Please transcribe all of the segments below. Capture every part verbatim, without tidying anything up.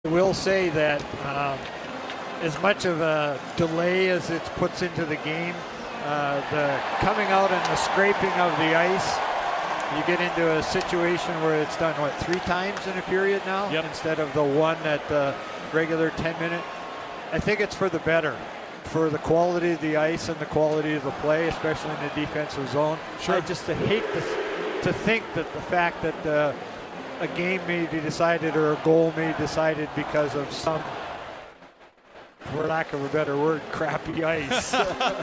I will say that um, as much of a delay as it puts into the game, uh, the coming out and the scraping of the ice, you get into a situation where it's done, what, three times in a period now? Yep. Instead of the one at the regular ten minute. I think it's for the better, for the quality of the ice and the quality of the play, especially in the defensive zone. Sure. I just hate to, to think that the fact that uh, a game may be decided or a goal may be decided because of some, for lack of a better word, crappy ice.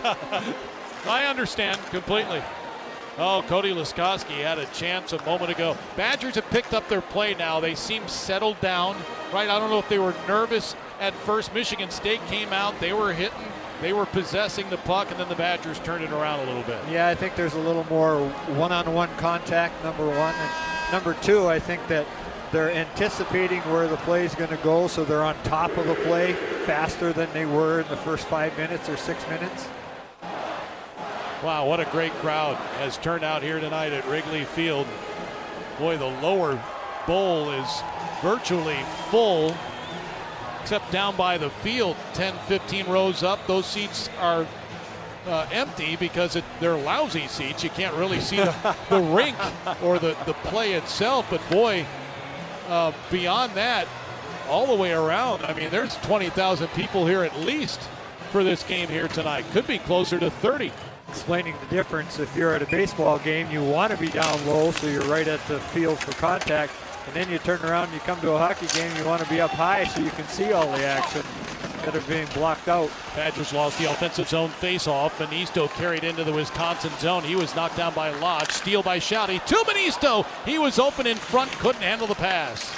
I understand completely. Oh, Cody Laskovsky had a chance a moment ago. Badgers have picked up their play now. They seem settled down, right? I don't know if they were nervous at first. Michigan State came out. They were hitting. They were possessing the puck, and then the Badgers turned it around a little bit. Yeah, I think there's a little more one-on-one contact, number one. And number two, I think that they're anticipating where the play is going to go, so they're on top of the play faster than they were in the first five minutes or six minutes. Wow, what a great crowd has turned out here tonight at Wrigley Field. Boy, the lower bowl is virtually full, except down by the field, ten, fifteen rows up. Those seats are uh, empty because it, they're lousy seats. You can't really see the, the rink or the, the play itself. But boy, uh, beyond that, all the way around, I mean, there's twenty thousand people here at least for this game here tonight. Could be closer to thirty. Explaining the difference, if you're at a baseball game, you want to be down low so you're right at the field for contact, and then you turn around and you come to a hockey game, you want to be up high so you can see all the action instead of being blocked out. Badgers lost the offensive zone faceoff. Benisto carried into the Wisconsin zone. He was knocked down by Lodge. Steal by Shouty to Benisto. He was open in front, couldn't handle the pass.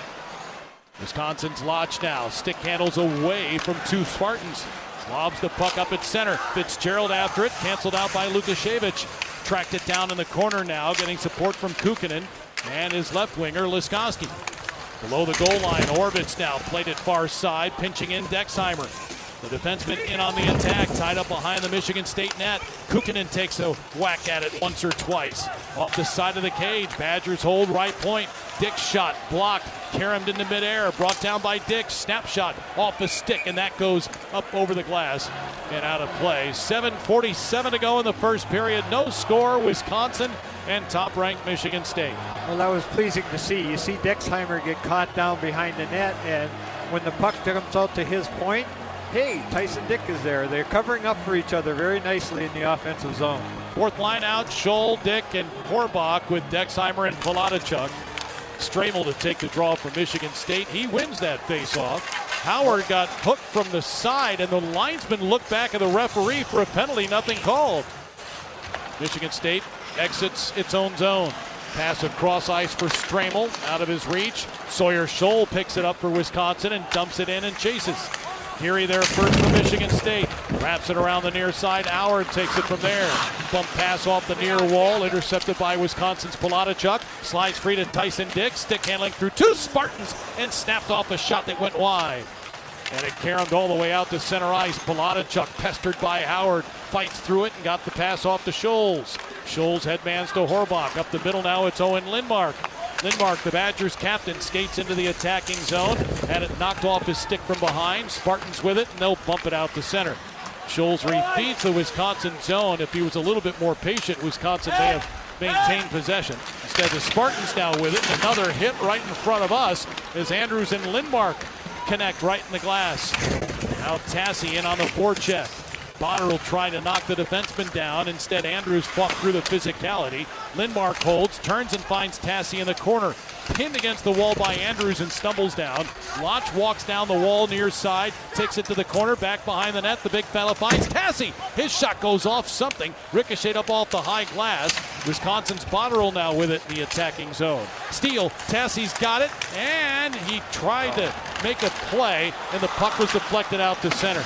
Wisconsin's Lodge now. Stick handles away from two Spartans. Lobs the puck up at center. Fitzgerald after it. Canceled out by Lukashevich. Tracked it down in the corner now, getting support from Kukkonen and his left winger, Laskovsky. Below the goal line, Orbitz now played it far side, pinching in Dexheimer. The defenseman in on the attack, tied up behind the Michigan State net. Kukkonen takes a whack at it once or twice. Off the side of the cage, Badgers hold right point. Dick's shot blocked, caromed into midair, brought down by Dick. Snapshot off the stick, and that goes up over the glass and out of play. seven forty-seven to go in the first period. No score, Wisconsin and top-ranked Michigan State. Well, that was pleasing to see. You see Dexheimer get caught down behind the net, and when the puck comes out to his point, hey, Tyson Dick is there. They're covering up for each other very nicely in the offensive zone. Fourth line out, Scholl, Dick, and Horbach with Dexheimer and Palatichuk. Stramel to take the draw for Michigan State. He wins that faceoff. Howard got hooked from the side, and the linesman looked back at the referee for a penalty, nothing called. Michigan State exits its own zone. Pass across ice for Stramel, out of his reach. Sawyer Scholl picks it up for Wisconsin and dumps it in and chases. Geary there first for Michigan State. Wraps it around the near side. Howard takes it from there. Bump pass off the near wall. Intercepted by Wisconsin's Palatichuk. Slides free to Tyson Dick. Stick handling through two Spartans and snapped off a shot that went wide. And it caromed all the way out to center ice. Palatichuk pestered by Howard. Fights through it and got the pass off to Scholes. Scholes headmans to Horbach. Up the middle now it's Owen Lindmark. Lindmark, the Badgers captain, skates into the attacking zone. Had it knocked off his stick from behind. Spartans with it, and they'll bump it out to center. Scholes refeeds the Wisconsin zone. If he was a little bit more patient, Wisconsin may have maintained possession. Instead, the Spartans now with it. Another hit right in front of us as Andrews and Lindmark connect right in the glass. Now Tassi in on the forecheck. Botterill trying to knock the defenseman down. Instead, Andrews fought through the physicality. Lindmark holds, turns and finds Tassi in the corner. Pinned against the wall by Andrews and stumbles down. Lodge walks down the wall near side, takes it to the corner, back behind the net. The big fella finds Tassi. His shot goes off something. Ricocheted up off the high glass. Wisconsin's Botterill now with it in the attacking zone. Steele, Tassi's got it, and he tried to make a play, and the puck was deflected out to center.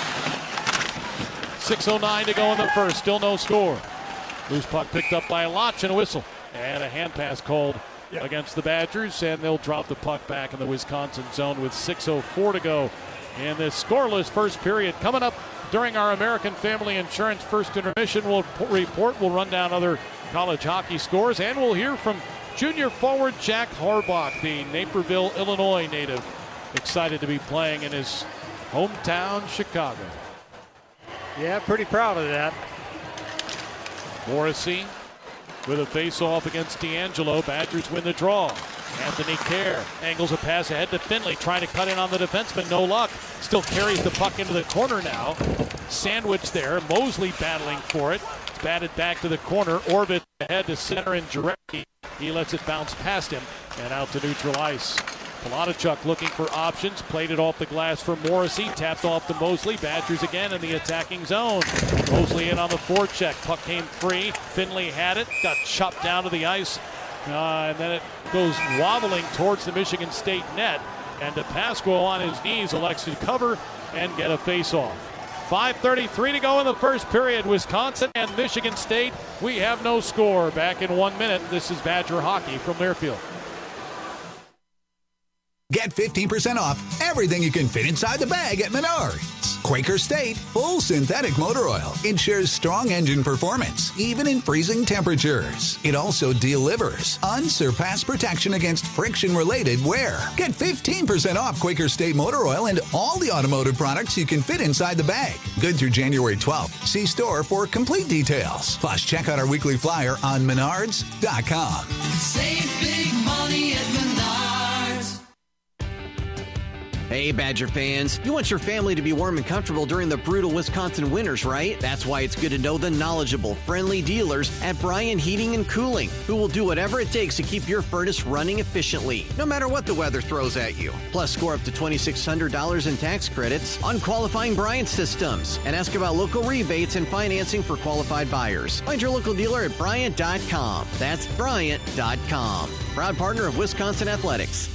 six oh nine to go in the first, still no score. Loose puck picked up by Lodge and a whistle. And a hand pass called yep. against the Badgers, and they'll drop the puck back in the Wisconsin zone with six oh four to go in this scoreless first period. Coming up during our American Family Insurance first intermission, we'll report, we'll run down other college hockey scores, and we'll hear from junior forward Jack Horbach, the Naperville, Illinois native. excited to be playing in his hometown, Chicago. Yeah, pretty proud of that. Morrissey with a face-off against D'Angelo. Badgers win the draw. Anthony Kerr angles a pass ahead to Finley, trying to cut in on the defenseman. No luck. Still carries the puck into the corner now. Sandwich there. Mosley battling for it. It's batted back to the corner. Orbit ahead to center and Jarecki. He lets it bounce past him and out to neutral ice. Palanichuk looking for options. Played it off the glass for Morrissey. Tapped off to Mosley. Badgers again in the attacking zone. Mosley in on the forecheck. Puck came free. Finley had it. Got chopped down to the ice. Uh, and then it goes wobbling towards the Michigan State net. And DePasquo on his knees elects to cover and get a face-off. five thirty-three to go in the first period. Wisconsin and Michigan State. We have no score. Back in one minute. This is Badger Hockey from Learfield. Get fifteen percent off everything you can fit inside the bag at Menards. Quaker State Full Synthetic Motor Oil ensures strong engine performance, even in freezing temperatures. It also delivers unsurpassed protection against friction-related wear. Get fifteen percent off Quaker State Motor Oil and all the automotive products you can fit inside the bag. Good through January twelfth. See store for complete details. Plus, check out our weekly flyer on menards dot com. Save big money at Menards. Hey, Badger fans, you want your family to be warm and comfortable during the brutal Wisconsin winters, right? That's why it's good to know the knowledgeable, friendly dealers at Bryan Heating and Cooling, who will do whatever it takes to keep your furnace running efficiently, no matter what the weather throws at you. Plus, score up to two thousand six hundred dollars in tax credits on qualifying Bryant systems, and ask about local rebates and financing for qualified buyers. Find your local dealer at Bryant dot com. That's Bryant dot com. Proud partner of Wisconsin Athletics.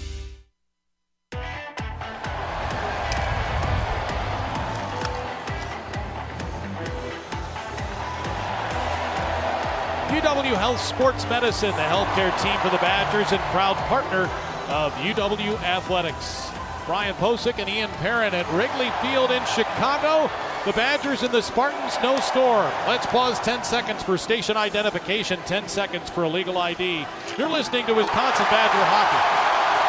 U W Health Sports Medicine, the healthcare team for the Badgers and proud partner of U W Athletics. Brian Posick and Ian Perrin at Wrigley Field in Chicago. The Badgers and the Spartans, no score. Let's pause ten seconds for station identification, ten seconds for a legal I D. You're listening to Wisconsin Badger Hockey.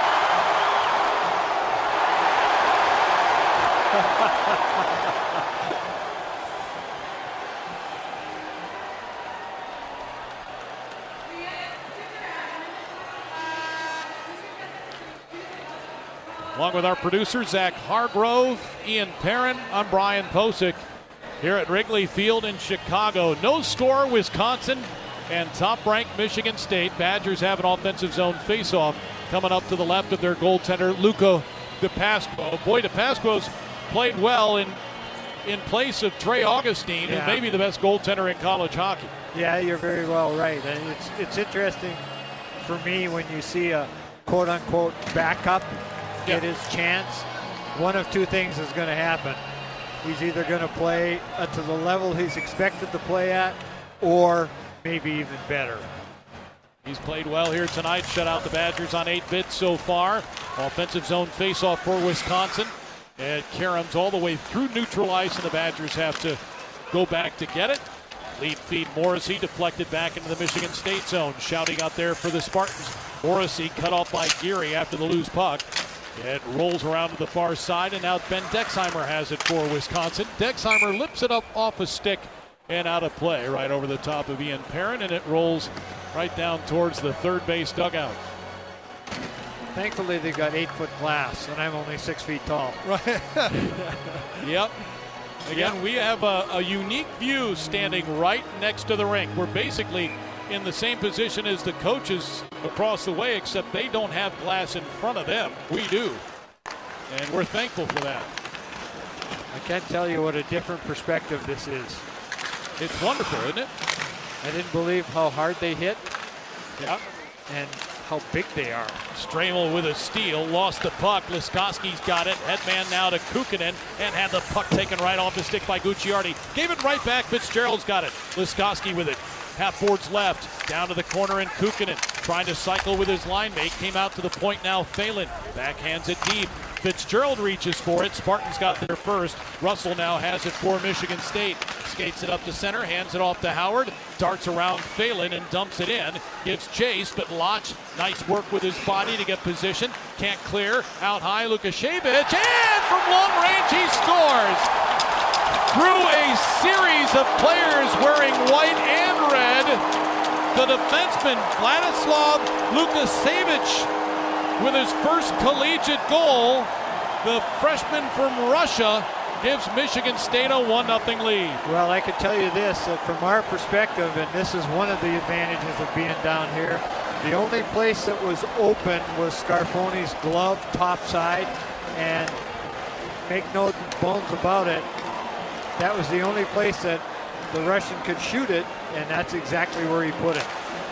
Along with our producer, Zach Hargrove, Ian Perrin, I'm Brian Posick here at Wrigley Field in Chicago. No score, Wisconsin and top-ranked Michigan State. Badgers have an offensive zone faceoff coming up to the left of their goaltender, Luca DePasquo. Boy, DePasquo's played well in in place of Trey Augustine, yeah. who may be the best goaltender in college hockey. Yeah, you're very well right. And it's, it's interesting for me when you see a quote-unquote backup get his chance. One of two things is going to happen. He's either going to play uh, to the level he's expected to play at, or maybe even better. He's played well here tonight, shut out the Badgers on eight bits so far. Offensive zone faceoff for Wisconsin. And Karam's all the way through neutral ice, and the Badgers have to go back to get it. Lead feed Morrissey deflected back into the Michigan State zone. Shouting out there for the Spartans. Morrissey cut off by Geary after the loose puck. It rolls around to the far side, and now Ben Dexheimer has it for Wisconsin. Dexheimer lips it up off a stick and out of play right over the top of Ian Perrin, and it rolls right down towards the third base dugout. Thankfully, they've got eight-foot glass, and I'm only six feet tall. Right. Yep. Again, yep. we have a, a unique view standing right next to the rink. We're basically in the same position as the coaches across the way, except they don't have glass in front of them. We do. And we're thankful for that. I can't tell you what a different perspective this is. It's wonderful, isn't it? I didn't believe how hard they hit. Yeah. And how big they are. Stramel with a steal, lost the puck. Liskoski's got it. Headman now to Kukkonen, and had the puck taken right off the stick by Gucciardi. Gave it right back. Fitzgerald's got it. Liskoski with it. Half boards left, down to the corner, and Kukkonen trying to cycle with his line mate. Came out to the point now, Phelan backhands it deep. Fitzgerald reaches for it. Spartans got there first. Russell now has it for Michigan State. Skates it up to center, hands it off to Howard. Darts around Phelan and dumps it in. Gives chase, but Lodge, nice work with his body to get position. Can't clear. Out high, Lukashevich. And from long range, he scores. Through a series of players wearing white and red, the defenseman Vladislav Lukashevich with his first collegiate goal. The freshman from Russia gives Michigan State a one nothing lead. Well, I can tell you this, that from our perspective, and this is one of the advantages of being down here, the only place that was open was Scarfoni's glove top side, and make no bones about it, that was the only place that the Russian could shoot it, and that's exactly where he put it.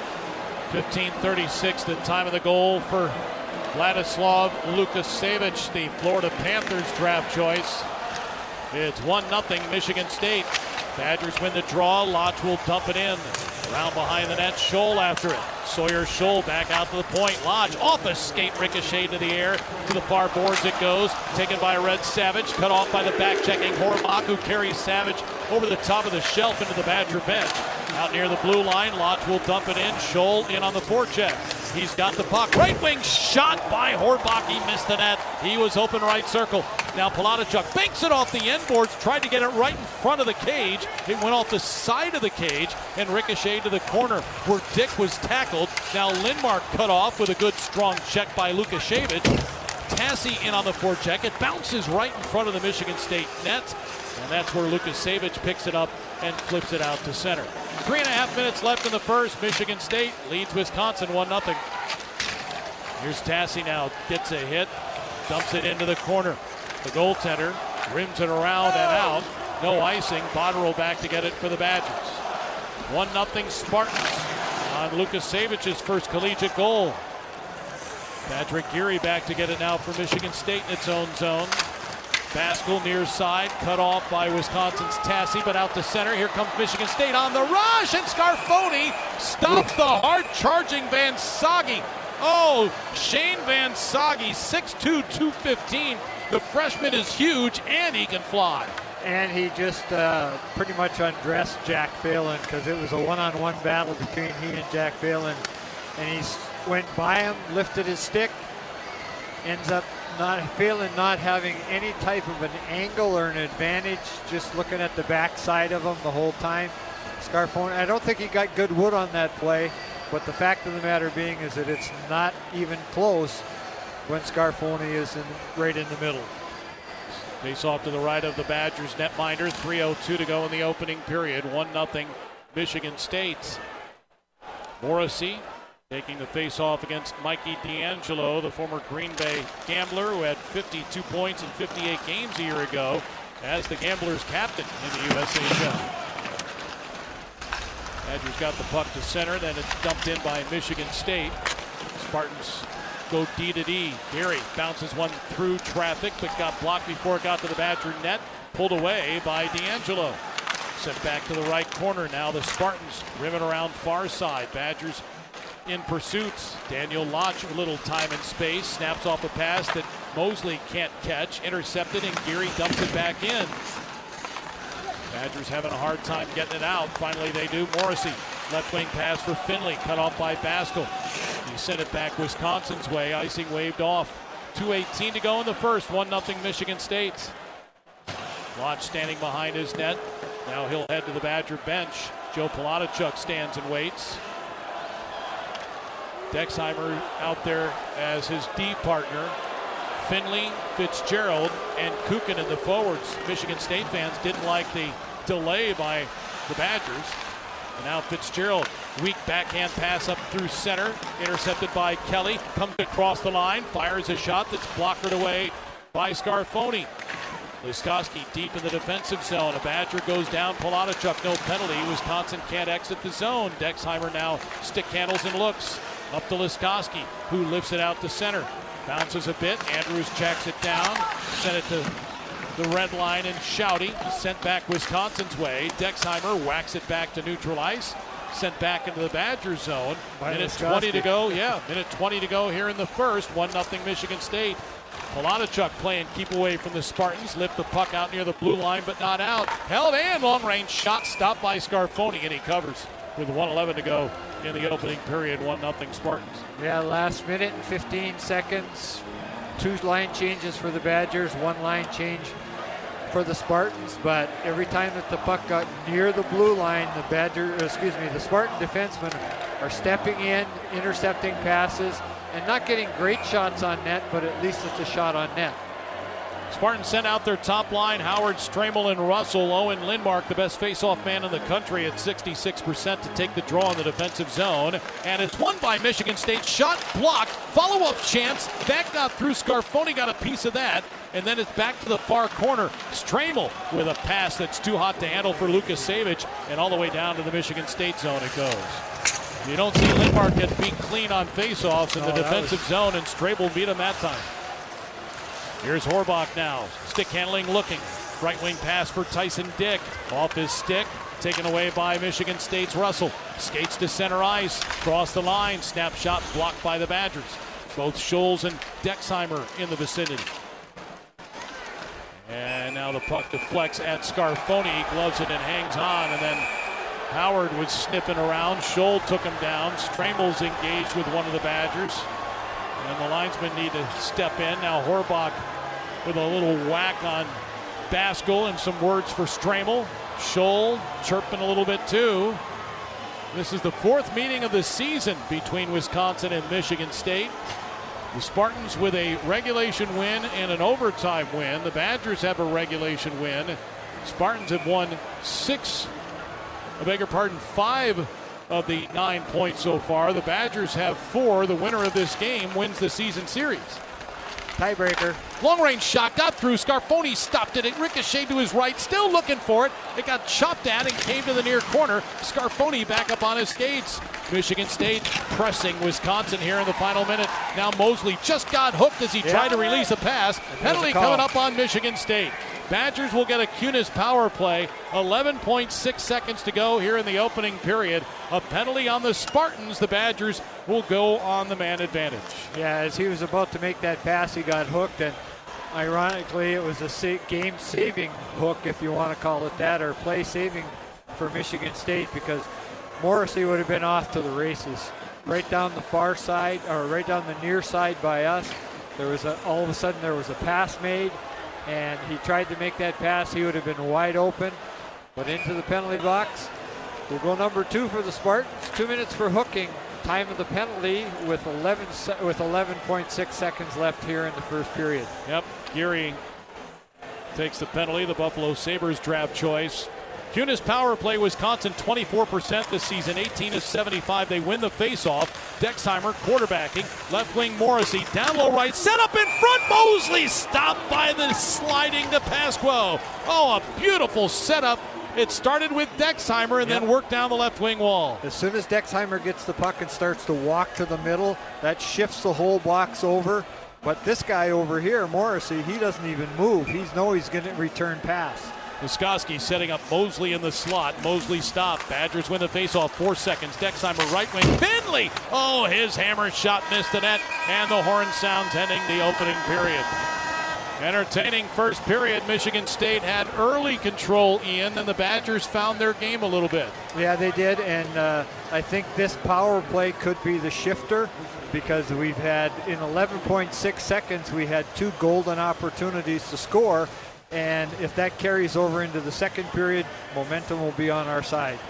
fifteen thirty-six, the time of the goal for Vladislav Lukashevich, the Florida Panthers draft choice. It's one nothing Michigan State. Badgers win the draw. Lodge will dump it in. Around behind the net, Scholl after it. Sawyer Scholl back out to the point. Lodge off a skate, ricochet to the air. To the far boards it goes. Taken by Red Savage. Cut off by the back-checking Horbach, who carries Savage over the top of the shelf into the Badger bench. Out near the blue line, Lodge will dump it in. Scholl in on the forecheck. He's got the puck. Right wing shot by Horbach. He missed the net. He was open right circle. Now Palachuk banks it off the end boards. Tried to get it right in front of the cage. It went off the side of the cage and ricocheted to the corner where Dick was tackled. Now Lindmark cut off with a good strong check by Lukashevich. Tassi in on the forecheck. It bounces right in front of the Michigan State net. And that's where Lukashevich picks it up and flips it out to center. Three and a half minutes left in the first. Michigan State leads Wisconsin one nothing. Here's Tassi now. Gets a hit. Dumps it into the corner. The goaltender rims it around and out. No icing. Botterill back to get it for the Badgers. one nothing Spartans on Lukasevich's first collegiate goal. Patrick Geary back to get it now for Michigan State in its own zone. Baskell near side, cut off by Wisconsin's Tassi, but out to center. Here comes Michigan State on the rush, and Scarfoni stops the hard-charging Van Sage. Oh, Shane Van Sage, six two, two fifteen. The freshman is huge, and he can fly. And he just uh, pretty much undressed Jack Phelan, because it was a one-on-one battle between he and Jack Phelan. And he went by him, lifted his stick, ends up not Phelan not having any type of an angle or an advantage, just looking at the backside of him the whole time. Scarfoni, I don't think he got good wood on that play, but the fact of the matter being is that it's not even close when Scarfoni is in, right in the middle. Face off to the right of the Badgers netminder. three oh two to go in the opening period. one nothing Michigan State. Morrissey taking the face-off against Mikey D'Angelo, the former Green Bay Gambler who had fifty-two points in fifty-eight games a year ago as the Gamblers' captain in the U S H L. Badgers got the puck to center, then it's dumped in by Michigan State. Spartans go D to D. Gary bounces one through traffic, but got blocked before it got to the Badger net. Pulled away by D'Angelo. Sent back to the right corner. Now the Spartans rimming around far side. Badgers in pursuit. Daniel Lodge a little time and space. Snaps off a pass that Mosley can't catch. Intercepted, and Geary dumps it back in. Badgers having a hard time getting it out. Finally they do. Morrissey. Left wing pass for Finley. Cut off by Baskell. He sent it back Wisconsin's way. Icing waved off. two eighteen to go in the first. one nothing Michigan State. Lodge standing behind his net. Now he'll head to the Badger bench. Joe Palachuk stands and waits. Dexheimer out there as his D partner. Finley, Fitzgerald, and Kukin in the forwards. Michigan State fans didn't like the delay by the Badgers. And now Fitzgerald, weak backhand pass up through center, intercepted by Kelly, comes across the line, fires a shot that's blocked away by Scarfoni. Liskoski deep in the defensive zone. A Badger goes down. Palachuk, no penalty. Wisconsin can't exit the zone. Dexheimer now stick handles and looks. Up to Liskoski, who lifts it out to center. Bounces a bit. Andrews checks it down. Sent it to the red line and Shouty. Sent back Wisconsin's way. Dexheimer whacks it back to neutral ice. Sent back into the Badger zone. By Minute Liskoski. twenty to go. Yeah, minute twenty to go here in the first. one nothing Michigan State. Polonachuk playing keep away from the Spartans. Lift the puck out near the blue line, but not out. Held and long-range shot stopped by Scarfoni, and he covers with one eleven to go in the opening period. one nothing Spartans. Yeah, last minute and fifteen seconds. Two line changes for the Badgers, one line change for the Spartans, but every time that the puck got near the blue line, the Badger, excuse me, the Spartan defensemen are stepping in, intercepting passes, and not getting great shots on net, but at least it's a shot on net. Spartans sent out their top line, Howard, Stramel, and Russell. Owen Lindmark, the best face-off man in the country at sixty-six percent to take the draw in the defensive zone. And it's won by Michigan State. Shot blocked. Follow-up chance. That got through. Scarfoni got a piece of that. And then it's back to the far corner. Stramel with a pass that's too hot to handle for Lucas Savage. And all the way down to the Michigan State zone it goes. You don't see Lindmark get beat clean on face-offs in oh, the defensive was... zone, and Stramel beat him that time. Here's Horbach now. Stick handling looking. Right wing pass for Tyson Dick. Off his stick. Taken away by Michigan State's Russell. Skates to center ice. Cross the line. Snapshot blocked by the Badgers. Both Scholes and Dexheimer in the vicinity. And now the puck deflects at Scarfoni. He gloves it and hangs on. And then Howard was sniffing around. Scholl took him down. Stramel's engaged with one of the Badgers. And the linesmen need to step in. Now Horbach with a little whack on Baskell and some words for Stramel. Scholl chirping a little bit too. This is the fourth meeting of the season between Wisconsin and Michigan State. The Spartans with a regulation win and an overtime win. The Badgers have a regulation win. Spartans have won six, I beg your pardon, five of the nine points so far. The Badgers have four. The winner of this game wins the season series. Tiebreaker. Long range shot got through. Scarfoni stopped it. It ricocheted to his right. Still looking for it. It got chopped at and came to the near corner. Scarfoni back up on his skates. Michigan State pressing Wisconsin here in the final minute. Now Mosley just got hooked as he yeah. tried to release a pass. Penalty coming up on Michigan State. Badgers will get a Kunis power play. eleven point six seconds to go here in the opening period. A penalty on the Spartans. The Badgers will go on the man advantage. Yeah, as he was about to make that pass, he got hooked, and ironically, it was a game-saving hook, if you want to call it that, or play-saving for Michigan State, because Morrissey would have been off to the races. Right down the far side, or right down the near side by us, there was a, all of a sudden there was a pass made, and he tried to make that pass. He would have been wide open, but into the penalty box. We'll go number two for the Spartans. Two minutes for hooking. Time of the penalty with eleven with eleven point six seconds left here in the first period. Yep, Geary takes the penalty. The Buffalo Sabres draft choice. Kunis power play, Wisconsin twenty-four percent this season, eighteen of seventy-five. They win the faceoff. Dexheimer quarterbacking. Left wing Morrissey. Down low right. Set up in front. Mosley stopped by the sliding to Pasquo. Oh, a beautiful setup. It started with Dexheimer and yep. then worked down the left wing wall. As soon as Dexheimer gets the puck and starts to walk to the middle, that shifts the whole box over. But this guy over here, Morrissey, he doesn't even move. He's know he's going to return pass. Wiskoski setting up Mosley in the slot. Mosley stopped. Badgers win the faceoff. Four seconds. Dexheimer right wing. Finley! Oh, his hammer shot missed the net. And the horn sounds ending the opening period. Entertaining first period. Michigan State had early control, Ian, and the Badgers found their game a little bit. Yeah, they did, and uh, I think this power play could be the shifter, because we've had, in eleven point six seconds, we had two golden opportunities to score, and if that carries over into the second period, momentum will be on our side.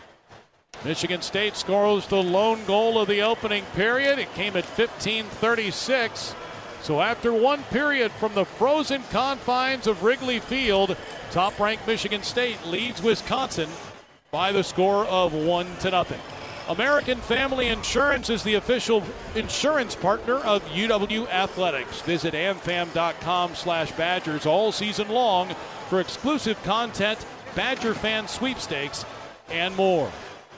Michigan State scores the lone goal of the opening period. It came at fifteen thirty-six. So after one period from the frozen confines of Wrigley Field, top-ranked Michigan State leads Wisconsin by the score of one to nothing. American Family Insurance is the official insurance partner of U W Athletics. Visit amfam.com slash Badgers all season long for exclusive content, Badger fan sweepstakes, and more.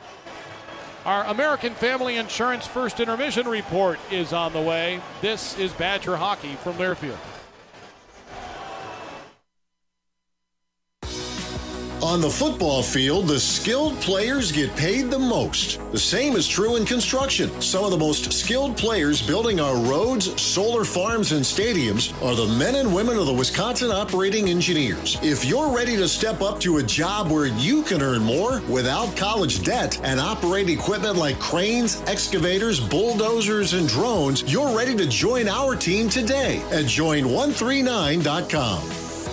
Our American Family Insurance First Intermission Report is on the way. This is Badger Hockey from Learfield. On the football field, the skilled players get paid the most. The same is true in construction. Some of the most skilled players building our roads, solar farms, and stadiums are the men and women of the Wisconsin Operating Engineers. If you're ready to step up to a job where you can earn more without college debt and operate equipment like cranes, excavators, bulldozers, and drones, you're ready to join our team today at join one three nine dot com.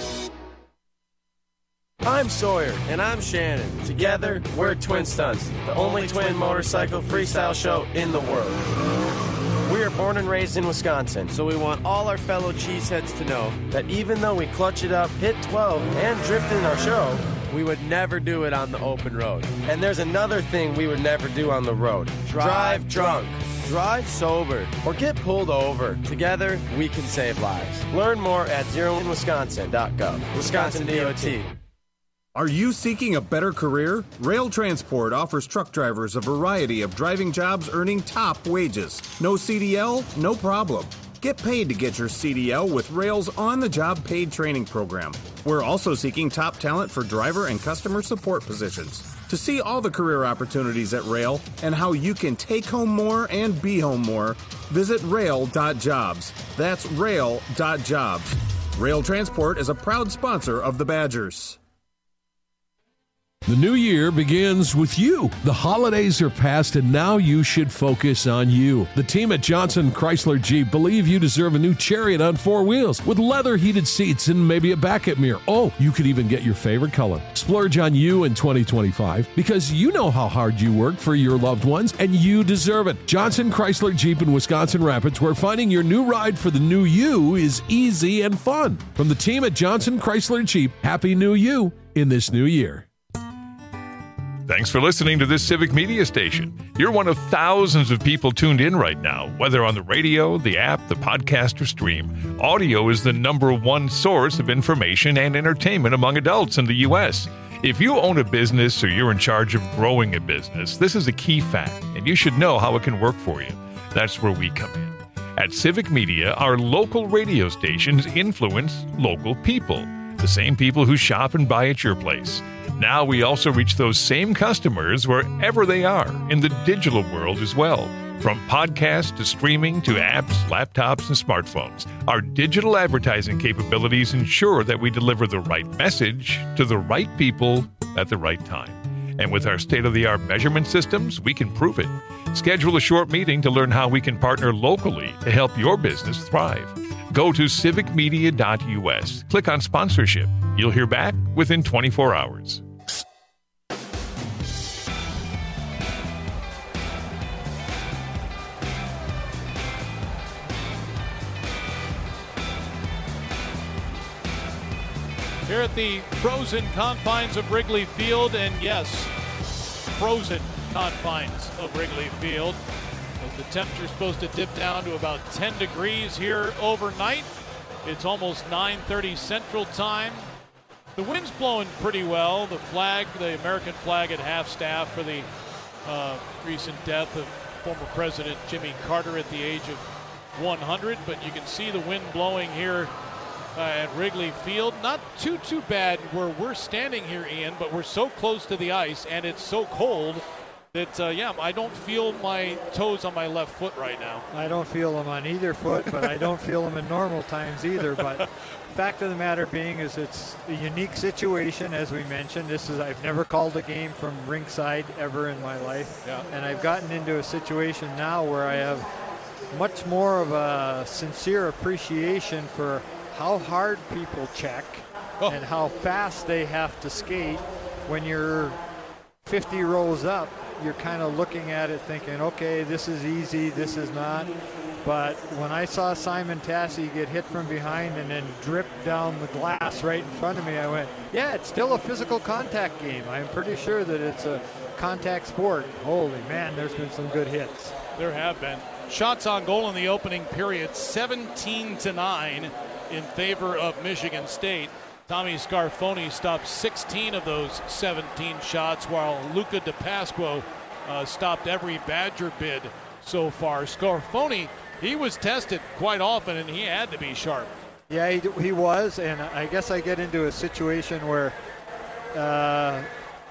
I'm Sawyer. And I'm Shannon. Together, we're Twin Stunts, the only twin motorcycle freestyle show in the world. We are born and raised in Wisconsin, so we want all our fellow cheeseheads to know that even though we clutch it up, hit twelve, and drift in our show, we would never do it on the open road. And there's another thing we would never do on the road. Drive drunk. Drive sober or get pulled over. Together, we can save lives. Learn more at zero in wisconsin dot gov. Wisconsin D O T. Are you seeking a better career? Rail Transport offers truck drivers a variety of driving jobs earning top wages. No C D L? No problem. Get paid to get your C D L with Rail's on-the-job paid training program. We're also seeking top talent for driver and customer support positions. To see all the career opportunities at Rail and how you can take home more and be home more, visit rail dot jobs. That's rail dot jobs. Rail Transport is a proud sponsor of the Badgers. The new year begins with you. The holidays are past and now you should focus on you. The team at Johnson Chrysler Jeep believe you deserve a new Chariot on four wheels with leather heated seats and maybe a backup mirror. Oh, you could even get your favorite color. Splurge on you in twenty twenty-five because you know how hard you work for your loved ones and you deserve it. Johnson Chrysler Jeep in Wisconsin Rapids, where finding your new ride for the new you is easy and fun. From the team at Johnson Chrysler Jeep, Happy New You in this new year. Thanks for listening to this Civic Media station. You're one of thousands of people tuned in right now, whether on the radio, the app, the podcast, or stream. Audio is the number one source of information and entertainment among adults in the U S. If you own a business or you're in charge of growing a business, this is a key fact, and you should know how it can work for you. That's where we come in. At Civic Media, our local radio stations influence local people, the same people who shop and buy at your place. Now we also reach those same customers wherever they are in the digital world as well. From podcasts to streaming to apps, laptops, and smartphones, our digital advertising capabilities ensure that we deliver the right message to the right people at the right time. And with our state-of-the-art measurement systems, we can prove it. Schedule a short meeting to learn how we can partner locally to help your business thrive. Go to civic media dot u s. Click on sponsorship. You'll hear back within twenty-four hours. Here at the frozen confines of Wrigley Field, and yes, frozen confines of Wrigley Field. As the temperature's supposed to dip down to about ten degrees here overnight. It's almost nine thirty Central Time. The wind's blowing pretty well. The flag, the American flag at half-staff for the uh, recent death of former President Jimmy Carter at the age of one hundred, but you can see the wind blowing here Uh, at Wrigley Field. Not too, too bad where we're standing here, Ian, but we're so close to the ice and it's so cold that, uh, yeah, I don't feel my toes on my left foot right now. I don't feel them on either foot, but I don't feel them in normal times either. But fact of the matter being is it's a unique situation, as we mentioned. This is, I've never called a game from rinkside ever in my life. Yeah. And I've gotten into a situation now where I have much more of a sincere appreciation for how hard people check oh. and how fast they have to skate. When you're fifty rows up, you're kind of looking at it thinking, okay, this is easy, this is not. But when I saw Simon Tassi get hit from behind and then drip down the glass right in front of me, I went, yeah, it's still a physical contact game. I'm pretty sure that it's a contact sport. Holy man, there's been some good hits. There have been. Shots on goal in the opening period, seventeen to nine. In favor of Michigan State. Tommy Scarfoni stopped sixteen of those seventeen shots, while Luca DePasquo uh, stopped every Badger bid so far. Scarfoni, he was tested quite often, and he had to be sharp. Yeah, he, he was, and I guess I get into a situation where uh,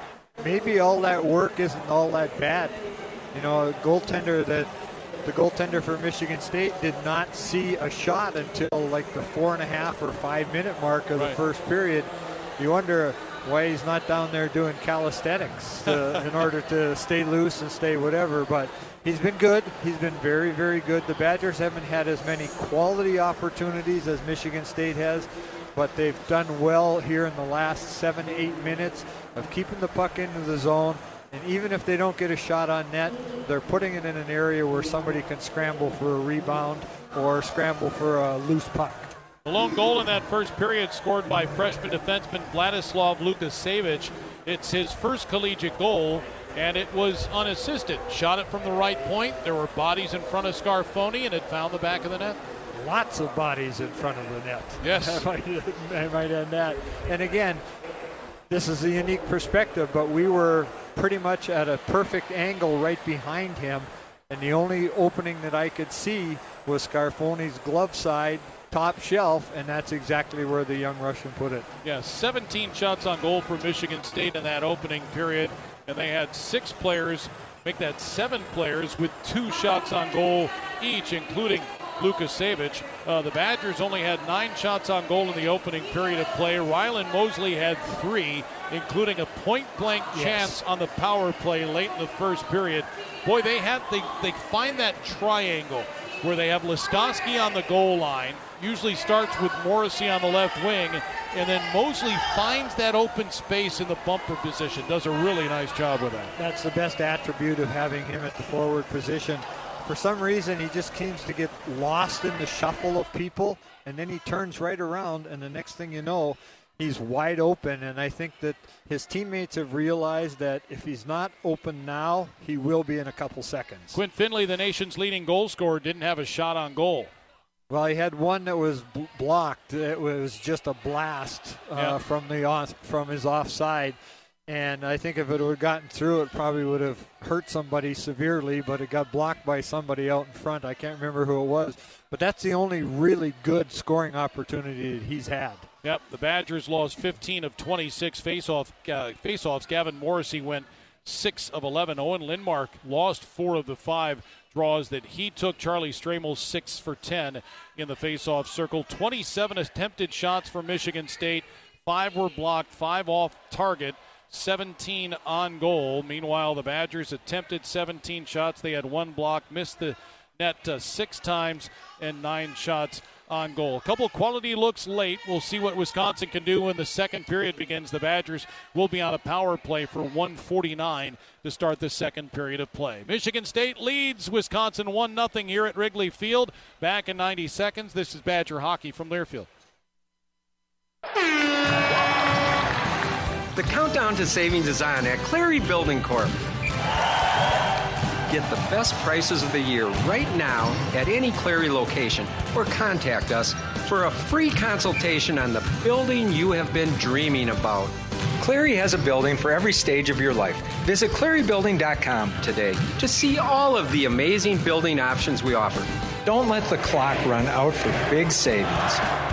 maybe all that work isn't all that bad. You know, a goaltender that the goaltender for Michigan State did not see a shot until like the four and a half or five minute mark of right. the first period. You wonder why he's not down there doing calisthenics to, in order to stay loose and stay whatever. But he's been good. He's been very, very good. The Badgers haven't had as many quality opportunities as Michigan State has, but they've done well here in the last seven, eight minutes of keeping the puck into the zone. And even if they don't get a shot on net, they're putting it in an area where somebody can scramble for a rebound or scramble for a loose puck. The lone goal in that first period scored by freshman defenseman Vladislav Lukasevich. It's his first collegiate goal, and it was unassisted. Shot it from the right point. There were bodies in front of Scarfoni, and it found the back of the net. Lots of bodies in front of the net. Yes. I might, I might add that. And again, this is a unique perspective, but we were pretty much at a perfect angle right behind him, and the only opening that I could see was Scarfoni's glove side, top shelf, and that's exactly where the young Russian put it. Yeah, seventeen shots on goal for Michigan State in that opening period, and they had six players, make that seven players with two shots on goal each, including Lukasevich. Uh, the Badgers only had nine shots on goal in the opening period of play. Ryland Mosley had three, including a point-blank Yes. chance on the power play late in the first period. Boy, they had they they find that triangle where they have Laskowski on the goal line. Usually starts with Morrissey on the left wing, and then Mosley finds that open space in the bumper position. Does a really nice job with that. That's the best attribute of having him at the forward position. For some reason, he just seems to get lost in the shuffle of people, and then he turns right around, and the next thing you know, he's wide open. And I think that his teammates have realized that if he's not open now, he will be in a couple seconds. Quinn Finley, the nation's leading goal scorer, didn't have a shot on goal. Well, he had one that was b- blocked. It was just a blast uh, Yeah. from the off, from his offside. And I think if it would have gotten through, it probably would have hurt somebody severely, but it got blocked by somebody out in front. I can't remember who it was. But that's the only really good scoring opportunity that he's had. Yep, the Badgers lost fifteen of twenty-six face-off, uh, face-offs. Gavin Morrissey went six of eleven. Owen Lindmark lost four of the five draws that he took. Charlie Stramel six for ten in the face-off circle. twenty-seven attempted shots for Michigan State. Five were blocked, five off target. seventeen on goal. Meanwhile, the Badgers attempted seventeen shots. They had one block, missed the net uh, six times, and nine shots on goal. A couple quality looks late. We'll see what Wisconsin can do when the second period begins. The Badgers will be on a power play for one forty-nine to start the second period of play. Michigan State leads Wisconsin one nothing here at Wrigley Field. Back in ninety seconds. This is Badger hockey from Learfield. The countdown to savings is on at Clary Building Corp. Get the best prices of the year right now at any Clary location or contact us for a free consultation on the building you have been dreaming about. Clary has a building for every stage of your life. Visit clary building dot com today to see all of the amazing building options we offer. Don't let the clock run out for big savings.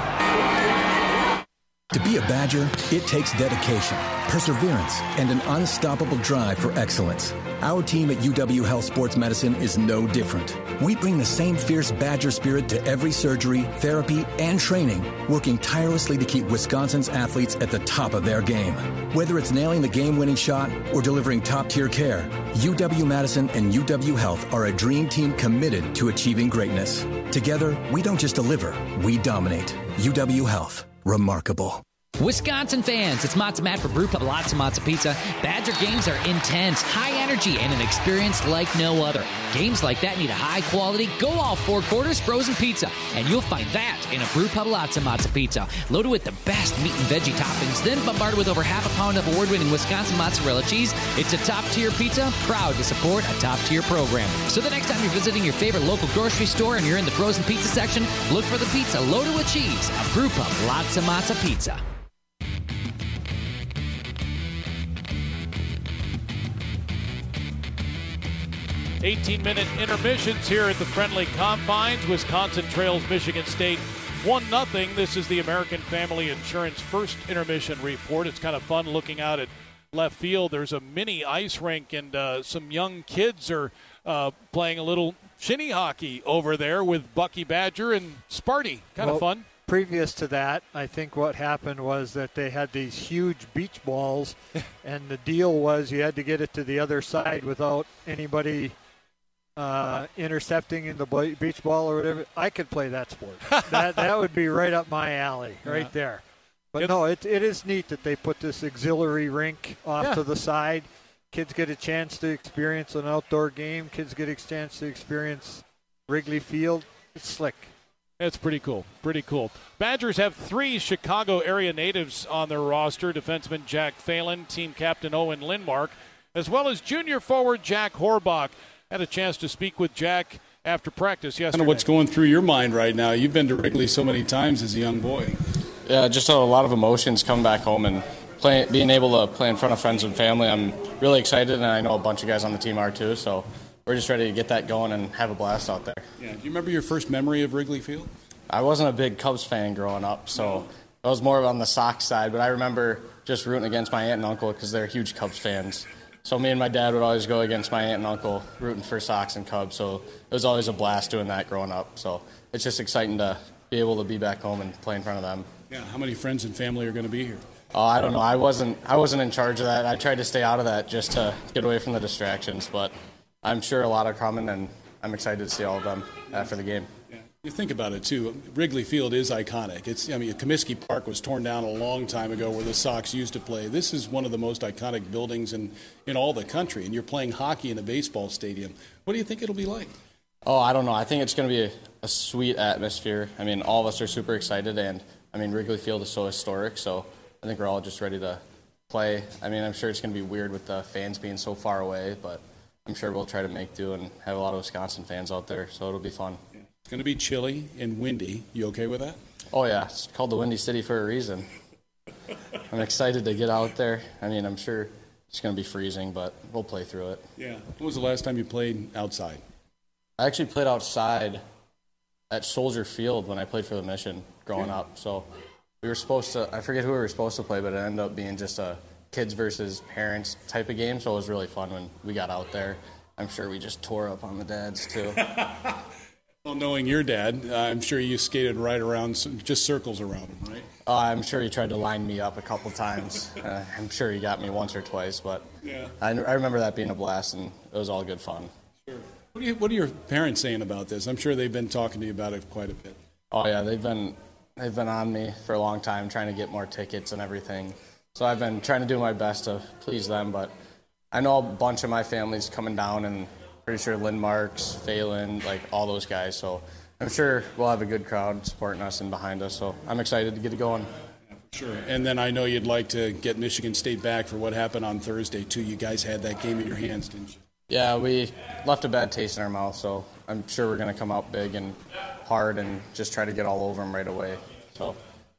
To be a Badger, it takes dedication, perseverance, and an unstoppable drive for excellence. Our team at U W Health Sports Medicine is no different. We bring the same fierce Badger spirit to every surgery, therapy, and training, working tirelessly to keep Wisconsin's athletes at the top of their game. Whether it's nailing the game-winning shot or delivering top-tier care, U W-Madison and U W Health are a dream team committed to achieving greatness. Together, we don't just deliver, we dominate. U W Health. Remarkable. Wisconsin fans, it's Matza Matt for Brew Pub Lots of Matza Pizza. Badger games are intense, high energy, and an experience like no other. Games like that need a high quality, go all four quarters frozen pizza, and you'll find that in a Brew Pub Lots of Matza Pizza. Loaded with the best meat and veggie toppings, then bombarded with over half a pound of award-winning Wisconsin mozzarella cheese. It's a top-tier pizza, proud to support a top-tier program. So the next time you're visiting your favorite local grocery store and you're in the frozen pizza section, look for the pizza loaded with cheese. A Brew Pub Lots of Matza Pizza. eighteen-minute intermissions here at the friendly confines. Wisconsin trails Michigan State one nothing. This is the American Family Insurance first intermission report. It's kind of fun looking out at left field. There's a mini ice rink, and uh, some young kids are uh, playing a little shinny hockey over there with Bucky Badger and Sparty. Kind well, of fun. Previous to that, I think what happened was that they had these huge beach balls, and the deal was you had to get it to the other side without anybody uh, intercepting in the beach ball or whatever. I could play that sport. that that would be right up my alley, right yeah. there. But Good. no, it it is neat that they put this auxiliary rink off yeah. to the side. Kids get a chance to experience an outdoor game. Kids get a chance to experience Wrigley Field. It's slick. It's pretty cool. Pretty cool. Badgers have three Chicago area natives on their roster. Defenseman Jack Phelan, team captain Owen Lindmark, as well as junior forward Jack Horbach. Had a chance to speak with Jack after practice yesterday. I don't know what's going through your mind right now. You've been to Wrigley so many times as a young boy. Yeah, just a lot of emotions coming back home and play, being able to play in front of friends and family. I'm really excited, and I know a bunch of guys on the team are too, so we're just ready to get that going and have a blast out there. Yeah. Do you remember your first memory of Wrigley Field? I wasn't a big Cubs fan growing up, so I was more on the Sox side, but I remember just rooting against my aunt and uncle because they're huge Cubs fans. So me and my dad would always go against my aunt and uncle rooting for Sox and Cubs, so it was always a blast doing that growing up. So it's just exciting to be able to be back home and play in front of them. Yeah. How many friends and family are going to be here? Oh, I don't know. I wasn't I wasn't in charge of that. I tried to stay out of that just to get away from the distractions, but I'm sure a lot are coming, and I'm excited to see all of them after the game. Yeah. You think about it, too. Wrigley Field is iconic. It's, I mean, Comiskey Park was torn down a long time ago where the Sox used to play. This is one of the most iconic buildings in, in all the country, and you're playing hockey in a baseball stadium. What do you think it'll be like? Oh, I don't know. I think it's going to be a, a sweet atmosphere. I mean, all of us are super excited, and, I mean, Wrigley Field is so historic, so I think we're all just ready to play. I mean, I'm sure it's going to be weird with the fans being so far away, but I'm sure we'll try to make do and have a lot of Wisconsin fans out there, so it'll be fun. It's going to be chilly and windy. You okay with that? Oh, yeah. It's called the Windy City for a reason. I'm excited to get out there. I mean, I'm sure it's going to be freezing, but we'll play through it. Yeah. When was the last time you played outside? I actually played outside at Soldier Field when I played for the Mission growing yeah. up. So we were supposed to, I forget who we were supposed to play, but it ended up being just a kids versus parents type of game, so it was really fun when we got out there. I'm sure we just tore up on the dads, too. Well, knowing your dad, uh, I'm sure you skated right around, just circles around him, right? Uh, I'm sure he tried to line me up a couple times. Uh, I'm sure he got me once or twice, but yeah. I, I remember that being a blast, and it was all good fun. Sure. What are, you, what are your parents saying about this? I'm sure they've been talking to you about it quite a bit. Oh, yeah, they've been they've been on me for a long time trying to get more tickets and everything. So I've been trying to do my best to please them, but I know a bunch of my family's coming down, and pretty sure Lindmarks, Phelan, like all those guys. So I'm sure we'll have a good crowd supporting us and behind us. So I'm excited to get it going. Yeah, for sure. And then I know you'd like to get Michigan State back for what happened on Thursday, too. You guys had that game in your hands, didn't you? Yeah, we left a bad taste in our mouth, so I'm sure we're going to come out big and hard and just try to get all over them right away. So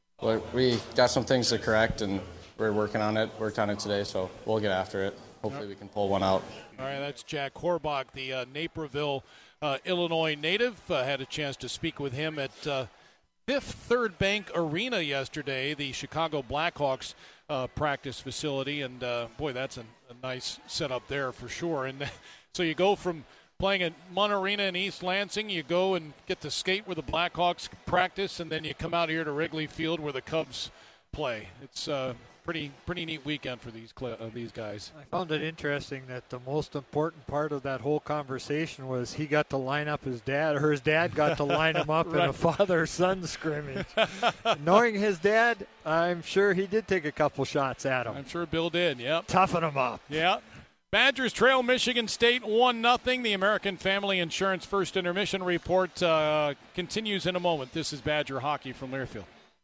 we got some things to correct, and we're working on it, worked on it today, so we'll get after it. Hopefully we can pull one out. All right, that's Jack Horbach, the uh, Naperville, uh, Illinois native. Uh, had a chance to speak with him at uh, Fifth Third Bank Arena yesterday, the Chicago Blackhawks uh, practice facility. And, uh, boy, that's a, a nice setup there for sure. And so you go from playing at Munn Arena in East Lansing, you go and get to skate where the Blackhawks practice, and then you come out here to Wrigley Field where the Cubs play. It's uh Pretty, pretty neat weekend for these uh, these guys. I found it interesting that the most important part of that whole conversation was he got to line up his dad, or his dad got to line him up right. in a father-son scrimmage. Knowing his dad, I'm sure he did take a couple shots at him. I'm sure Bill did, yep. Toughen him up. Yeah. Badgers trail Michigan State one nothing. The American Family Insurance First Intermission Report uh, continues in a moment. This is Badger Hockey from Learfield.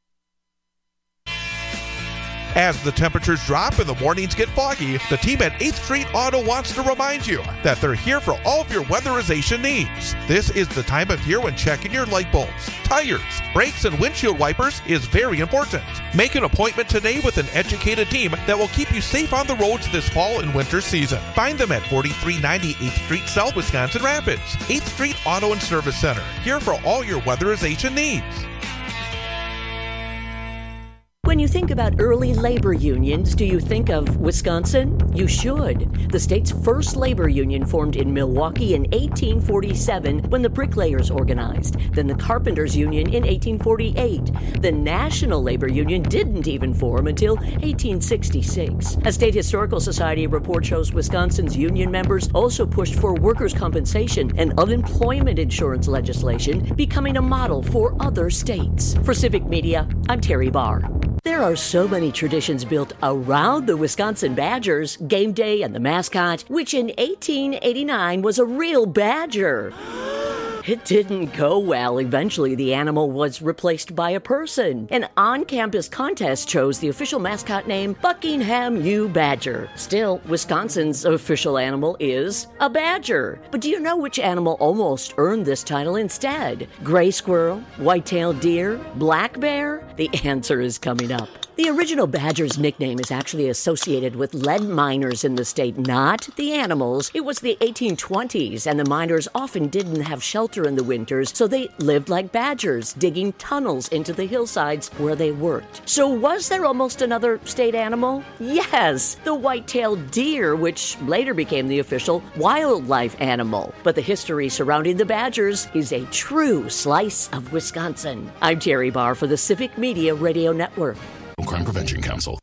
As the temperatures drop and the mornings get foggy, the team at eighth Street Auto wants to remind you that they're here for all of your weatherization needs. This is the time of year when checking your light bulbs, tires, brakes, and windshield wipers is very important. Make an appointment today with an educated team that will keep you safe on the roads this fall and winter season. Find them at forty-three ninety eighth Street South, Wisconsin Rapids. eighth Street Auto and Service Center, here for all your weatherization needs. When you think about early labor unions, do you think of Wisconsin? You should. The state's first labor union formed in Milwaukee in eighteen forty-seven when the bricklayers organized. Then the carpenters union in eighteen forty-eight. The National Labor Union didn't even form until eighteen sixty-six. A State Historical Society report shows Wisconsin's union members also pushed for workers' compensation and unemployment insurance legislation, becoming a model for other states. For Civic Media, I'm Terry Barr. There are so many traditions built around the Wisconsin Badgers, game day and the mascot, which in eighteen eighty-nine was a real badger. It didn't go well. Eventually, the animal was replaced by a person. An on-campus contest chose the official mascot name Buckingham U. Badger. Still, Wisconsin's official animal is a badger. But do you know which animal almost earned this title instead? Gray squirrel, white-tailed deer, black bear? The answer is coming up. The original badger's nickname is actually associated with lead miners in the state, not the animals. It was the eighteen twenties, and the miners often didn't have shelter in the winters, so they lived like badgers, digging tunnels into the hillsides where they worked. So was there almost another state animal? Yes, the white-tailed deer, which later became the official wildlife animal. But the history surrounding the badgers is a true slice of Wisconsin. I'm Terry Barr for the Civic Media Radio Network. Crime Prevention Council.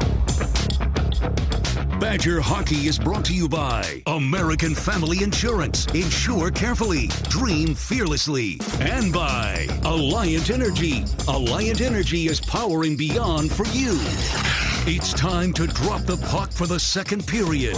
Badger Hockey is brought to you by American Family Insurance. Insure carefully, dream fearlessly. And by Alliant Energy. Alliant Energy is powering beyond for you. It's time to drop the puck for the second period.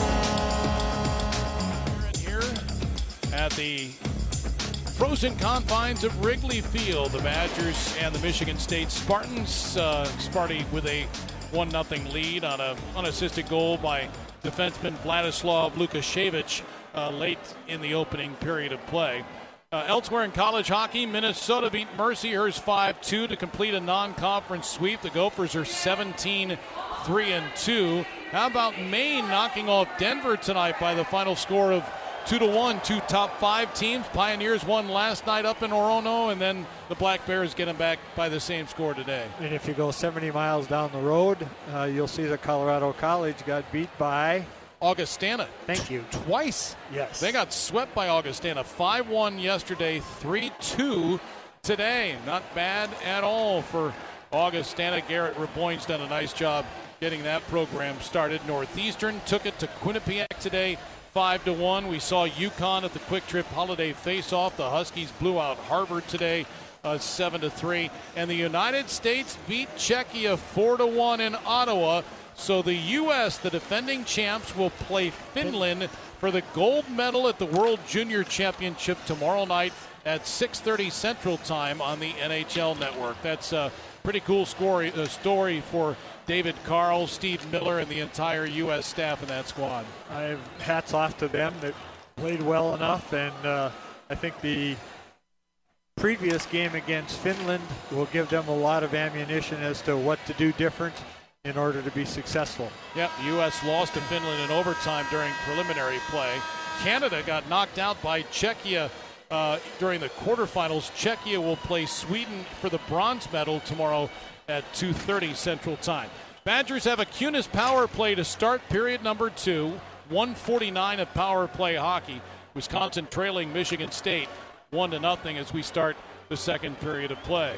Here at the frozen confines of Wrigley Field, the Badgers and the Michigan State Spartans. Uh, Sparty with a one nothing lead on an unassisted goal by defenseman Vladislav Lukashevich uh, late in the opening period of play. Uh, elsewhere in college hockey, Minnesota beat Mercyhurst five two to complete a non-conference sweep. The Gophers are seventeen three and two. How about Maine knocking off Denver tonight by the final score of Two to one, two top five teams. Pioneers won last night up in Orono, and then the Black Bears get them back by the same score today. And if you go seventy miles down the road, uh, you'll see that Colorado College got beat by Augustana. Thank you. Twice. Yes. They got swept by Augustana. five one yesterday, three two today. Not bad at all for Augustana. Garrett Raboin's done a nice job getting that program started. Northeastern took it to Quinnipiac today, five to one. We saw UConn at the Quick Trip Holiday Face-Off. The Huskies blew out Harvard today, uh, seven to three. And the United States beat Czechia four to one in Ottawa. So the U S, the defending champs, will play Finland for the gold medal at the World Junior Championship tomorrow night at six thirty Central Time on the N H L Network. That's a pretty cool story, uh, story for David Carl, Steve Miller, and the entire U S staff in that squad. I have hats off to them. They played well enough, and uh, I think the previous game against Finland will give them a lot of ammunition as to what to do different in order to be successful. Yep, the U S lost to Finland in overtime during preliminary play. Canada got knocked out by Czechia uh, during the quarterfinals. Czechia will play Sweden for the bronze medal tomorrow at two thirty Central Time. Badgers have a Kunis power play to start period number two. one forty-nine of power play hockey. Wisconsin trailing Michigan State one to nothing as we start the second period of play.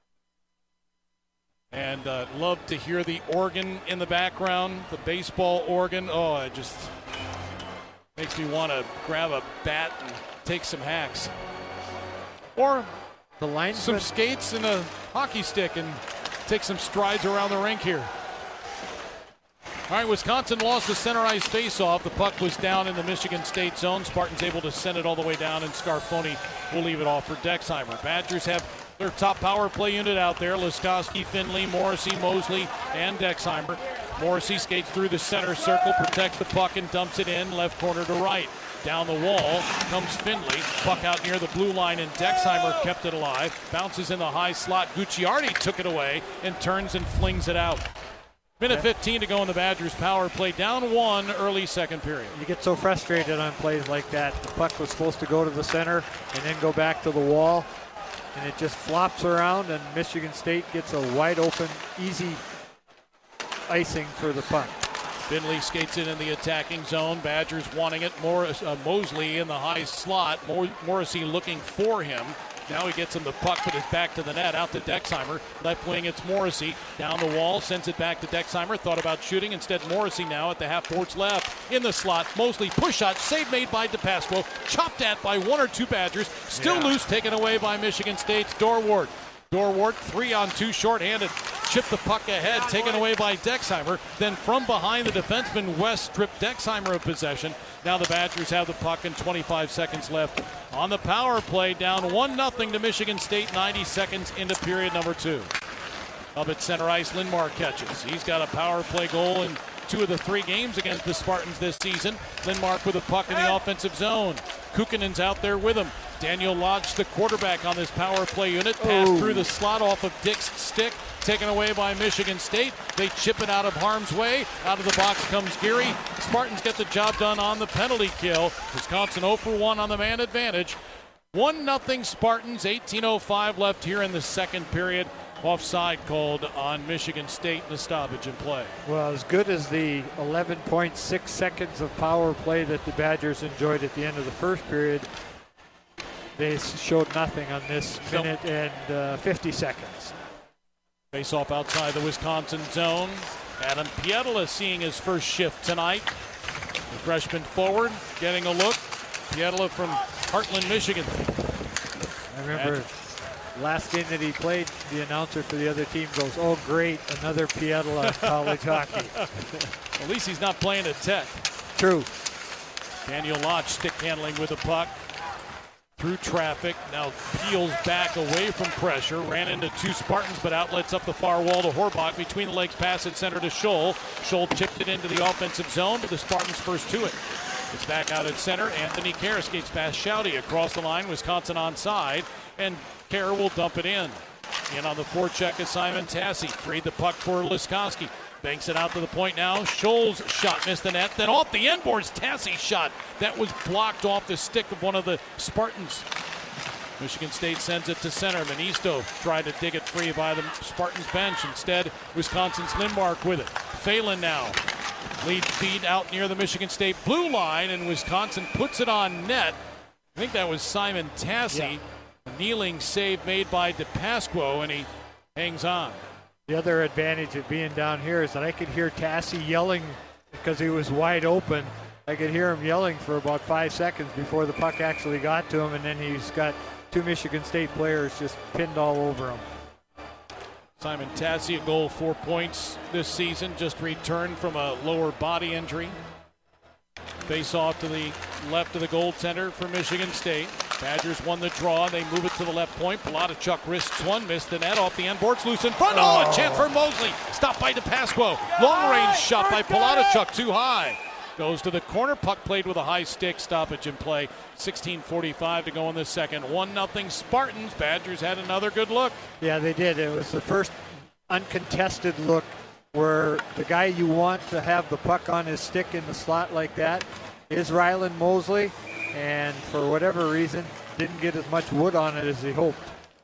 And uh, love to hear the organ in the background, the baseball organ. Oh, it just makes me want to grab a bat and take some hacks. Or the line some skates and a hockey stick and take some strides around the rink here. All right, Wisconsin lost the center ice face-off. The puck was down in the Michigan State zone. Spartans able to send it all the way down, and Scarfoni will leave it off for Dexheimer. Badgers have their top power play unit out there. Laskowski, Finley, Morrissey, Mosley, and Dexheimer. Morrissey skates through the center circle, protects the puck, and dumps it in left corner to right. Down the wall comes Finley. Puck out near the blue line, and Dexheimer kept it alive. Bounces in the high slot. Gucciardi took it away and turns and flings it out. Minute fifteen to go in the Badgers' power play. Down one early second period. You get so frustrated on plays like that. The puck was supposed to go to the center and then go back to the wall, and it just flops around, and Michigan State gets a wide open, easy icing for the punt. Finley skates in in the attacking zone. Badgers wanting it. Morris, uh, Mosley in the high slot. Mor- Morrissey looking for him. Now he gets him the puck, but it's back to the net, out to Dexheimer. Left wing, it's Morrissey. Down the wall, sends it back to Dexheimer. Thought about shooting. Instead, Morrissey now at the half-boards left. In the slot, Mosley, push shot, save made by DePasquo. Chopped at by one or two Badgers. Still yeah. loose, taken away by Michigan State's Dorwart. Dorwart, three on two, short-handed. Chip the puck ahead, taken away by Dexheimer. Then from behind the defenseman, West stripped Dexheimer of possession. Now the Badgers have the puck and twenty-five seconds left on the power play, down one nothing to Michigan State, ninety seconds into period number two. Up at center ice, Lindmark catches. He's got a power play goal in two of the three games against the Spartans this season. Lindmark with a puck in the offensive zone. Kukinen's out there with him. Daniel Lodge, the quarterback on this power play unit, passed oh. through the slot off of Dick's stick, taken away by Michigan State. They chip it out of harm's way. Out of the box comes Geary. Spartans get the job done on the penalty kill. Wisconsin oh for one on the man advantage. one nothing Spartans, eighteen oh five left here in the second period. Offside called on Michigan State in the stoppage in play. Well, as good as the eleven point six seconds of power play that the Badgers enjoyed at the end of the first period, they showed nothing on this minute nope. and uh, fifty seconds. Face off outside the Wisconsin zone. Adam Pietila seeing his first shift tonight. The freshman forward getting a look. Pietila from Heartland, Michigan. I remember and last game that he played, the announcer for the other team goes, "Oh, great, another Pietila college hockey." At least he's not playing at Tech. True. Daniel Lodge stick handling with the puck. Through traffic, now peels back away from pressure. Ran into two Spartans, but outlets up the far wall to Horbach. Between the legs pass at center to Scholl. Scholl chipped it into the offensive zone, but the Spartans first to it. It's back out at center. Anthony Kerr skates past Shouty across the line. Wisconsin onside, and Kerr will dump it in. In on the forecheck is Simon Tassi. Freed the puck for Liskowski. Banks it out to the point now. Scholl's shot missed the net. Then off the end boards, Tassie's shot. That was blocked off the stick of one of the Spartans. Michigan State sends it to center. Manisto tried to dig it free by the Spartans bench. Instead, Wisconsin's Lindmark with it. Phelan now. Lead feed out near the Michigan State blue line, and Wisconsin puts it on net. I think that was Simon Tassie. Yeah. A kneeling save made by DePasquo, and he hangs on. The other advantage of being down here is that I could hear Tassie yelling because he was wide open. I could hear him yelling for about five seconds before the puck actually got to him, and then he's got two Michigan State players just pinned all over him. Simon Tassie, a goal, four points this season, just returned from a lower body injury. Face off to the left of the goaltender for Michigan State. Badgers won the draw. They move it to the left point. Palachuk risks one, missed the net off the end boards, loose in front. Oh, a chance for Mosley. Stopped by DePasquo. Long range shot by Palachuk, too high. Goes to the corner. Puck played with a high stick. Stoppage in play. sixteen forty-five to go in the second. one nothing Spartans. Badgers had another good look. Yeah, they did. It was the first uncontested look where the guy you want to have the puck on his stick in the slot like that is Ryland Mosley, and for whatever reason didn't get as much wood on it as he hoped.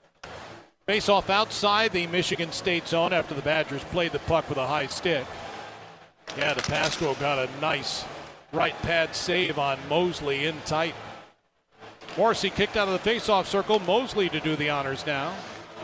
Face off outside the Michigan State zone after the Badgers played the puck with a high stick. Yeah, DePasquo got a nice right pad save on Mosley in tight. Morrissey kicked out of the face-off circle. Mosley to do the honors now.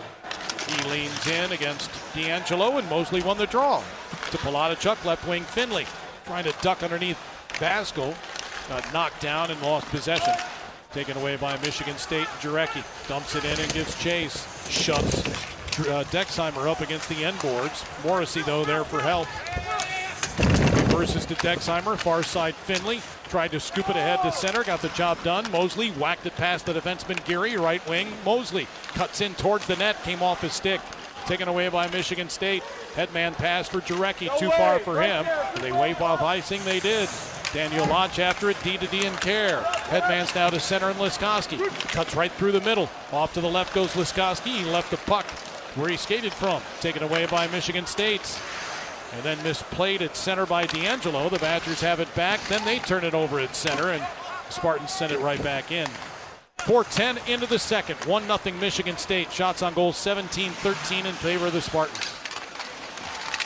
He leans in against D'Angelo, and Mosley won the draw. To Palachuk, left wing Finley. Trying to duck underneath Baskell. Got knocked down and lost possession. Taken away by Michigan State. Jarecki dumps it in and gives chase. Shoves uh, Dexheimer up against the end boards. Morrissey, though, there for help. Reverses to Dexheimer. Far side Finley. Tried to scoop it ahead to center. Got the job done. Mosley whacked it past the defenseman Geary. Right wing. Mosley cuts in towards the net. Came off his stick. Taken away by Michigan State. Headman pass for Jarecki. No Too way. far for him. They wave off icing. They did. Daniel Lodge after it. D to D and Care. Headman's now to center and Liskowski. Cuts right through the middle. Off to the left goes Liskowski. He left the puck where he skated from. Taken away by Michigan State. And then misplayed at center by D'Angelo. The Badgers have it back. Then they turn it over at center, and the Spartans send it right back in. four ten into the second. one nothing Michigan State. Shots on goal seventeen thirteen in favor of the Spartans.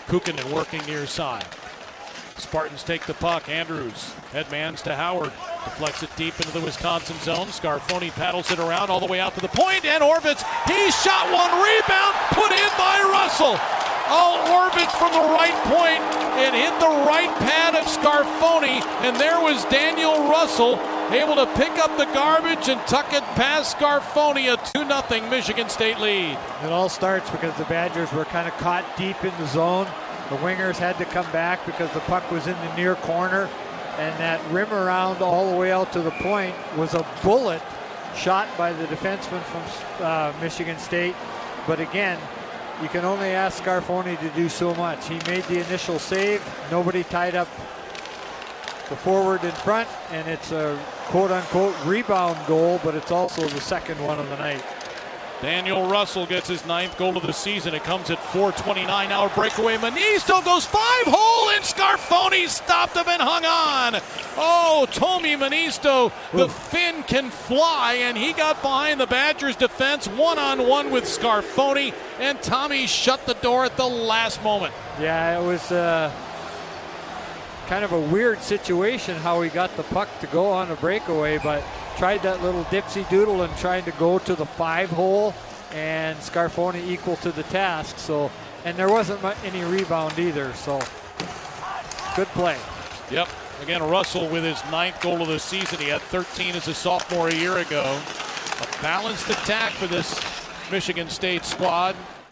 Kukkonen working near side. Spartans take the puck. Andrews headmans to Howard. Deflects it deep into the Wisconsin zone. Scarfoni paddles it around all the way out to the point. And Orvitz, he shot one. Rebound put in by Russell. Oh, Orvitz from the right point. It hit the right pad of Scarfoni. And there was Daniel Russell able to pick up the garbage and tuck it past Scarfoni. A two nothing Michigan State lead. It all starts because the Badgers were kind of caught deep in the zone. The wingers had to come back because the puck was in the near corner, and that rim around all the way out to the point was a bullet shot by the defenseman from uh, Michigan State. But again, you can only ask Scarfoni to do so much. He made the initial save. Nobody tied up the forward in front, and it's a quote-unquote rebound goal, but it's also the second one of the night. Daniel Russell gets his ninth goal of the season. It comes at four twenty-nine. Now a breakaway. Manisto goes five hole, and Scarfoni stopped him and hung on. Oh, Tommy Manisto, the Ooh. Finn can fly, and he got behind the Badgers defense one-on-one with Scarfoni, and Tommy shut the door at the last moment. Yeah, it was uh, kind of a weird situation how he got the puck to go on a breakaway, but tried that little dipsy doodle and trying to go to the five hole, and Scarfoni equal to the task. So, and there wasn't any rebound either. So, good play. Yep. Again, Russell with his ninth goal of the season. He had thirteen as a sophomore a year ago. A balanced attack for this Michigan State squad.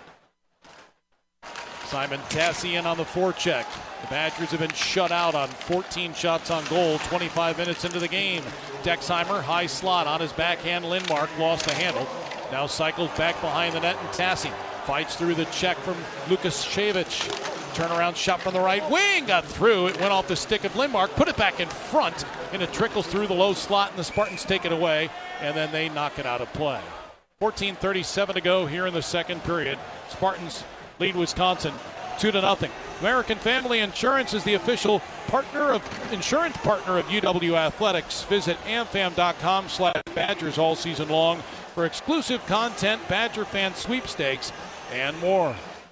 Simon Tassian on the forecheck. The Badgers have been shut out on fourteen shots on goal, twenty-five minutes into the game. Dexheimer, high slot on his backhand. Lindmark lost the handle. Now cycles back behind the net, and Tassi fights through the check from Lukashevich. Turnaround shot from the right wing, got through. It went off the stick of Lindmark, put it back in front, and it trickles through the low slot, and the Spartans take it away, and then they knock it out of play. fourteen thirty-seven to go here in the second period. Spartans lead Wisconsin two to nothing. American Family Insurance is the official partner of insurance partner of U W Athletics. Visit amfam.com slash Badgers all season long for exclusive content, Badger fan sweepstakes, and more.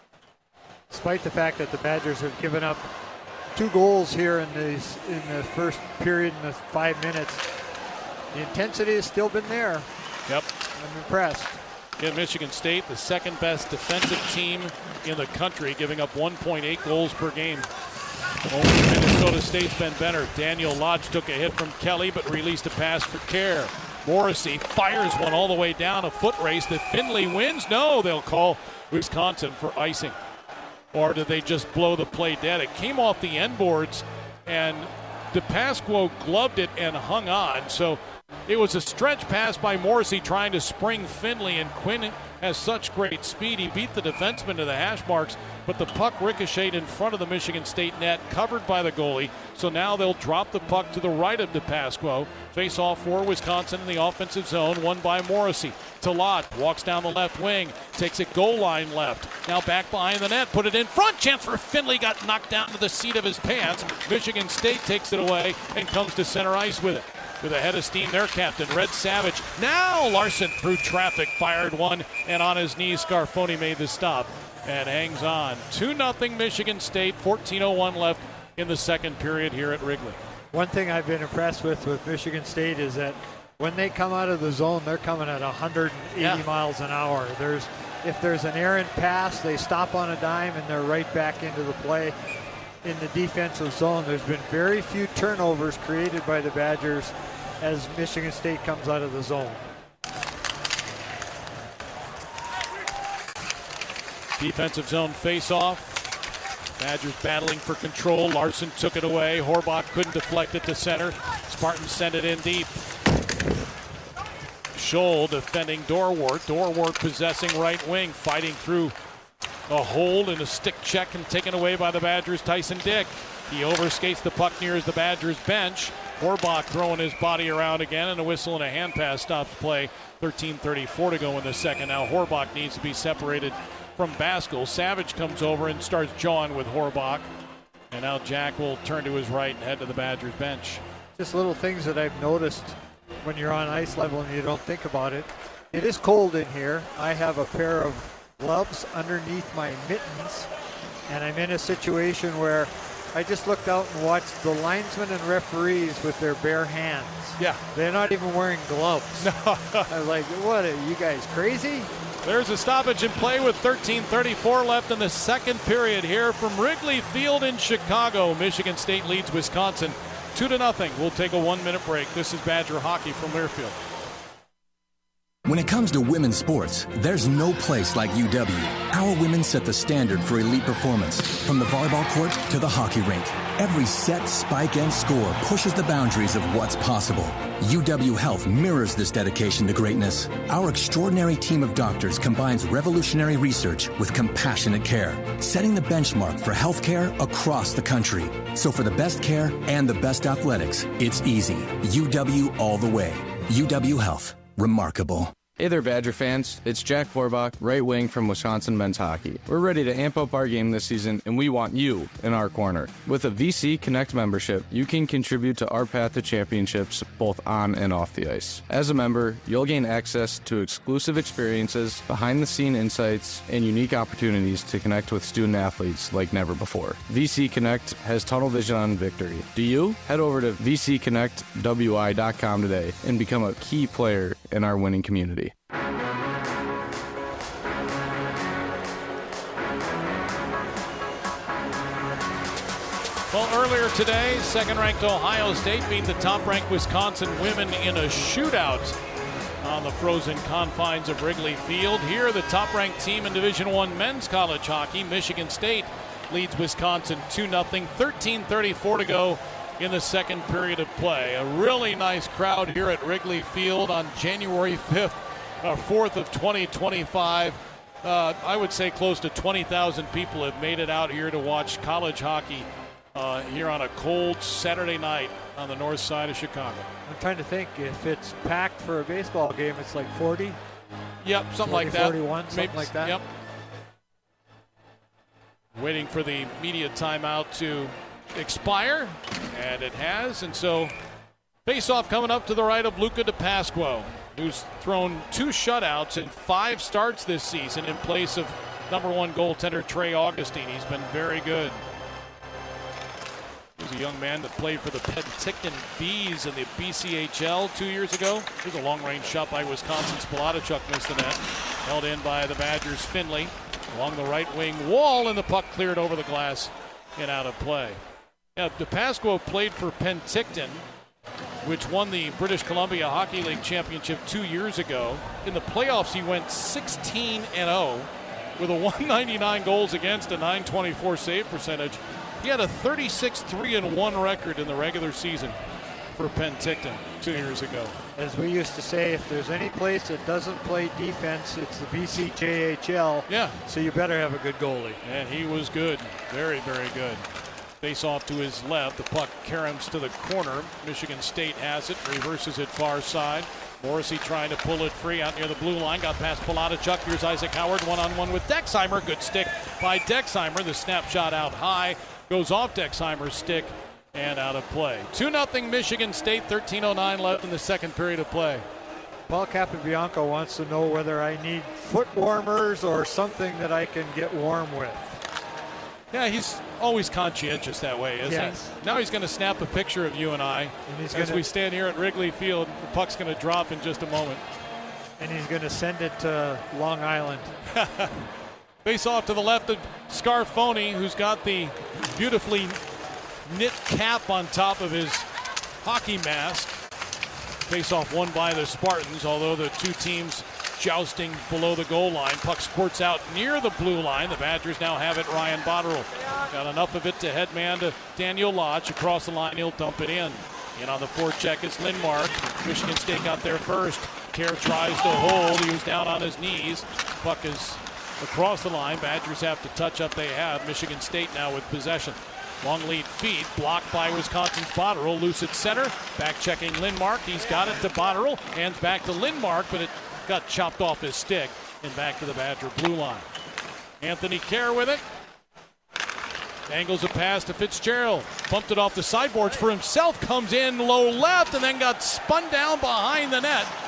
Despite the fact that the Badgers have given up two goals here in these in the first period in the five minutes, the intensity has still been there. Yep. I'm impressed. Again, Michigan State, the second best defensive team in the country, giving up one point eight goals per game. Only Minnesota State's been better. Daniel Lodge took a hit from Kelly, but released a pass for Kerr. Morrissey fires one all the way down, a foot race that Finley wins. No, they'll call Wisconsin for icing. Or did they just blow the play dead? It came off the end boards, and DePasquo gloved it and hung on. So it was a stretch pass by Morrissey trying to spring Finley, and Quinn has such great speed. He beat the defenseman to the hash marks, but the puck ricocheted in front of the Michigan State net, covered by the goalie. So now they'll drop the puck to the right of DePasquo. Face off for Wisconsin in the offensive zone, won by Morrissey. Talat walks down the left wing, takes it goal line left. Now back behind the net, put it in front. Chance for Finley, got knocked down to the seat of his pants. Michigan State takes it away and comes to center ice with it. With a head of steam, their captain, Red Savage. Now Larson through traffic, fired one, and on his knees, Scarfoni made the stop and hangs on. two nothing Michigan State, fourteen oh one left in the second period here at Wrigley. One thing I've been impressed with with Michigan State is that when they come out of the zone, they're coming at one hundred eighty yeah. miles an hour. There's, if there's an errant pass, they stop on a dime and they're right back into the play in the defensive zone. There's been very few turnovers created by the Badgers as Michigan State comes out of the zone. Defensive zone face-off. Badgers battling for control. Larson took it away. Horbach couldn't deflect it to center. Spartans sent it in deep. Scholl defending Dorwart. Dorwart possessing right wing, fighting through a hold and a stick check and taken away by the Badgers' Tyson Dick. He overskates the puck near the Badgers' bench. Horbach throwing his body around again, and a whistle and a hand pass stops play. thirteen thirty-four to go in the second. Now Horbach needs to be separated from Baskell. Savage comes over and starts jawing with Horbach. And now Jack will turn to his right and head to the Badgers bench. Just little things that I've noticed when you're on ice level and you don't think about it. It is cold in here. I have a pair of gloves underneath my mittens, and I'm in a situation where I just looked out and watched the linesmen and referees with their bare hands. Yeah. They're not even wearing gloves. No. I was like, what, are you guys crazy? There's a stoppage in play with thirteen thirty-four left in the second period here from Wrigley Field in Chicago. Michigan State leads Wisconsin two to nothing. We'll take a one-minute break. This is Badger Hockey from Learfield. When it comes to women's sports, there's no place like U W. Our women set the standard for elite performance, from the volleyball court to the hockey rink. Every set, spike, and score pushes the boundaries of what's possible. U W Health mirrors this dedication to greatness. Our extraordinary team of doctors combines revolutionary research with compassionate care, setting the benchmark for healthcare across the country. So for the best care and the best athletics, it's easy. U W all the way. U W Health. Remarkable. Hey there, Badger fans. It's Jack Forbach, right wing from Wisconsin Men's Hockey. We're ready to amp up our game this season, and we want you in our corner. With a V C Connect membership, you can contribute to our path to championships both on and off the ice. As a member, you'll gain access to exclusive experiences, behind-the-scene insights, and unique opportunities to connect with student athletes like never before. V C Connect has tunnel vision on victory. Do you? Head over to v c connect w i dot com today and become a key player in our winning community. Well, earlier today, second-ranked Ohio State beat the top-ranked Wisconsin women in a shootout on the frozen confines of Wrigley Field. Here, the top-ranked team in Division One men's college hockey, Michigan State, leads Wisconsin two nothing, thirteen thirty-four to go in the second period of play. A really nice crowd here at Wrigley Field on January fifth, uh, fourth of twenty twenty-five. Uh, I would say close to twenty thousand people have made it out here to watch college hockey uh, here on a cold Saturday night on the north side of Chicago. I'm trying to think, if it's packed for a baseball game, it's like forty? Yep, something forty, like that. forty-one, something Maybe, like that. Yep. Waiting for the media timeout to expire, and it has. And so, face-off coming up to the right of Luca DePasquo, who's thrown two shutouts in five starts this season in place of number one goaltender Trey Augustine. He's been very good. He's a young man that played for the Penticton Bees in the B C H L two years ago. Here's a long-range shot by Wisconsin's Palachuk, missed the net. Held in by the Badgers' Finley. Along the right wing wall, and the puck cleared over the glass and out of play. Yeah, DePasquo played for Penticton, which won the British Columbia Hockey League Championship two years ago. In the playoffs, he went sixteen and oh with a one ninety-nine goals against, a nine twenty-four save percentage. He had a thirty-six three and one record in the regular season for Penticton two years ago. As we used to say, if there's any place that doesn't play defense, it's the B C J H L. Yeah. So you better have a good goalie. And he was good. Very, very good. Face off to his left. The puck caroms to the corner. Michigan State has it. Reverses it far side. Morrissey trying to pull it free out near the blue line. Got past Palachuk. Here's Isaac Howard one-on-one with Dexheimer. Good stick by Dexheimer. The snapshot out high. Goes off Dexheimer's stick and out of play. two nothing Michigan State. thirteen oh nine left in the second period of play. Paul Capobianco wants to know whether I need foot warmers or something that I can get warm with. Yeah, he's always conscientious that way, isn't yes. he? Now he's going to snap a picture of you and I and he's as gonna, we stand here at Wrigley Field. The puck's going to drop in just a moment. And he's going to send it to Long Island. Face off to the left of Scarfoni, who's got the beautifully knit cap on top of his hockey mask. Face off won by the Spartans, although the two teams jousting below the goal line. Puck squirts out near the blue line. The Badgers now have it. Ryan Botterill got enough of it to headman to Daniel Lodge. Across the line, he'll dump it in. In on the forecheck is Lindmark. Michigan State got there first. Kerr tries to hold. He was down on his knees. Puck is across the line. Badgers have to touch up. They have. Michigan State now with possession. Long lead feed, blocked by Wisconsin's Botterill. Loose at center. Back checking Lindmark. He's got it to Botterill. Hands back to Lindmark, but it got chopped off his stick and back to the Badger blue line. Anthony Kerr with it. Angles a pass to Fitzgerald. Bumped it off the sideboards for himself. Comes in low left and then got spun down behind the net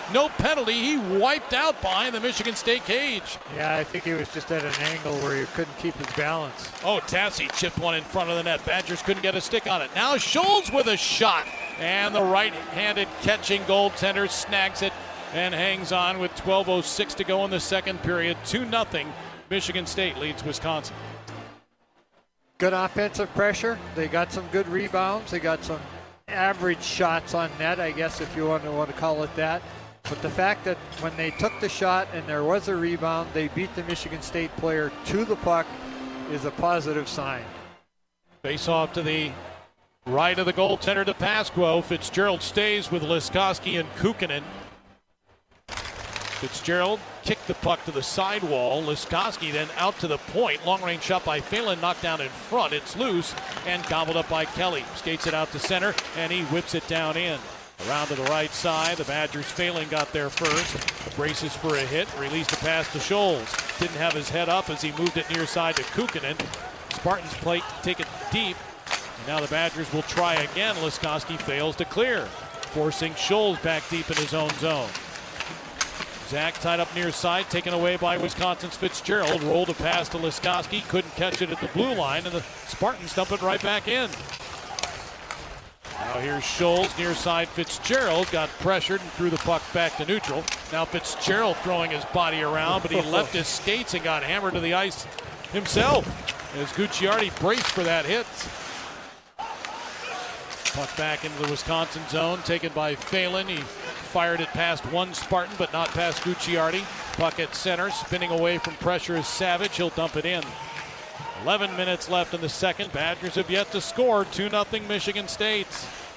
No penalty. He wiped out behind the Michigan State cage. Yeah, I think he was just at an angle where he couldn't keep his balance. Oh, Tassie chipped one in front of the net. Badgers couldn't get a stick on it. Now Scholes with a shot. And the right-handed catching goaltender snags it and hangs on with twelve oh six to go in the second period. two nothing. Michigan State leads Wisconsin. Good offensive pressure. They got some good rebounds. They got some average shots on net, I guess, if you want to, want to call it that. But the fact that when they took the shot and there was a rebound, they beat the Michigan State player to the puck is a positive sign. Face off to the right of the goaltender to Pasquo. Fitzgerald stays with Liskoski and Kukkonen. Fitzgerald kicked the puck to the sidewall. Liskoski then out to the point. Long-range shot by Phelan, knocked down in front. It's loose and gobbled up by Kelly. Skates it out to center, and he whips it down in. Around to the right side, the Badgers Phelan got there first. Braces for a hit, released a pass to Scholes. Didn't have his head up as he moved it near side to Kukkonen. Spartans play, take it deep. And now the Badgers will try again. Liskoski fails to clear, forcing Scholes back deep in his own zone. Zach tied up near side, taken away by Wisconsin's Fitzgerald. Rolled a pass to Liskoski, couldn't catch it at the blue line, and the Spartans dump it right back in. Now here's Scholes, near side Fitzgerald, got pressured and threw the puck back to neutral. Now Fitzgerald throwing his body around, but he left his skates and got hammered to the ice himself as Gucciardi braced for that hit. Puck back into the Wisconsin zone, taken by Phelan. He fired it past one Spartan, but not past Gucciardi. Puck at center, spinning away from pressure is Savage. He'll dump it in. eleven minutes left in the second. Badgers have yet to score. two nothing Michigan State.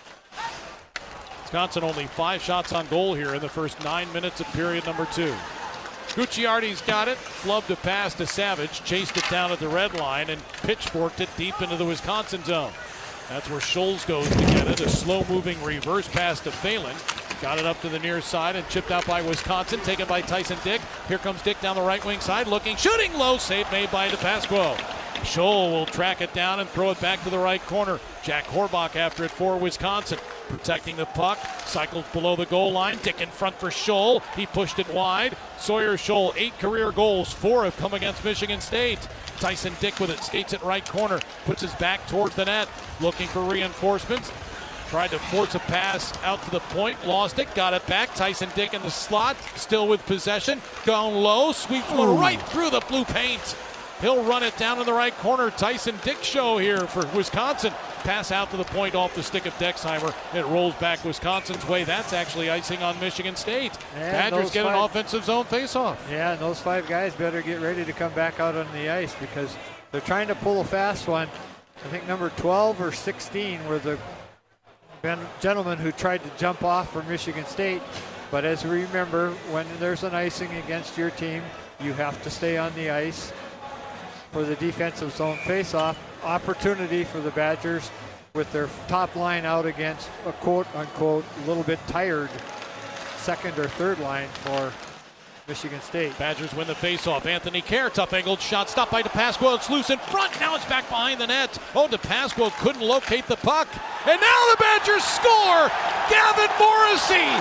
Wisconsin only five shots on goal here in the first nine minutes of period number two. Gucciardi's got it. Flubbed a pass to Savage. Chased it down at the red line and pitchforked it deep into the Wisconsin zone. That's where Scholes goes to get it. A slow-moving reverse pass to Phelan. Got it up to the near side and chipped out by Wisconsin. Taken by Tyson Dick. Here comes Dick down the right wing side. Looking, shooting low. Save made by DePasquo. Scholl will track it down and throw it back to the right corner. Jack Horbach after it for Wisconsin. Protecting the puck. Cycles below the goal line. Dick in front for Scholl. He pushed it wide. Sawyer Scholl, eight career goals. Four have come against Michigan State. Tyson Dick with it. Skates it right corner. Puts his back towards the net. Looking for reinforcements. Tried to force a pass out to the point. Lost it. Got it back. Tyson Dick in the slot. Still with possession. Gone low. Sweeps one right through the blue paint. He'll run it down in the right corner. Tyson Dick show here for Wisconsin. Pass out to the point off the stick of Dexheimer. It rolls back Wisconsin's way. That's actually icing on Michigan State. And Badgers get five, an offensive zone faceoff. Yeah, and those five guys better get ready to come back out on the ice because they're trying to pull a fast one. I think number twelve or sixteen were the gentlemen who tried to jump off for Michigan State. But as we remember, when there's an icing against your team, you have to stay on the ice for the defensive zone faceoff. Opportunity for the Badgers with their top line out against a quote-unquote little bit tired second or third line for Michigan State. Badgers win the faceoff. Anthony Kerr, tough angled shot, stopped by DePasquo. It's loose in front. Now it's back behind the net. Oh, DePasquo couldn't locate the puck. And now the Badgers score! Gavin Morrissey!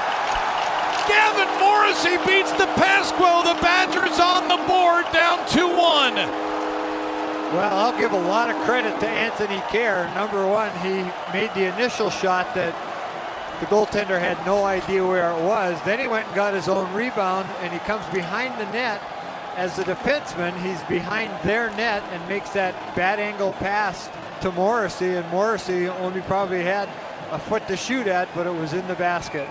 Gavin Morrissey beats DePasquo. The Badgers on the board, down two one. Well, I'll give a lot of credit to Anthony Kerr. Number one, he made the initial shot that the goaltender had no idea where it was. Then he went and got his own rebound, and he comes behind the net. As a defenseman, he's behind their net and makes that bad angle pass to Morrissey, and Morrissey only probably had a foot to shoot at, but it was in the basket.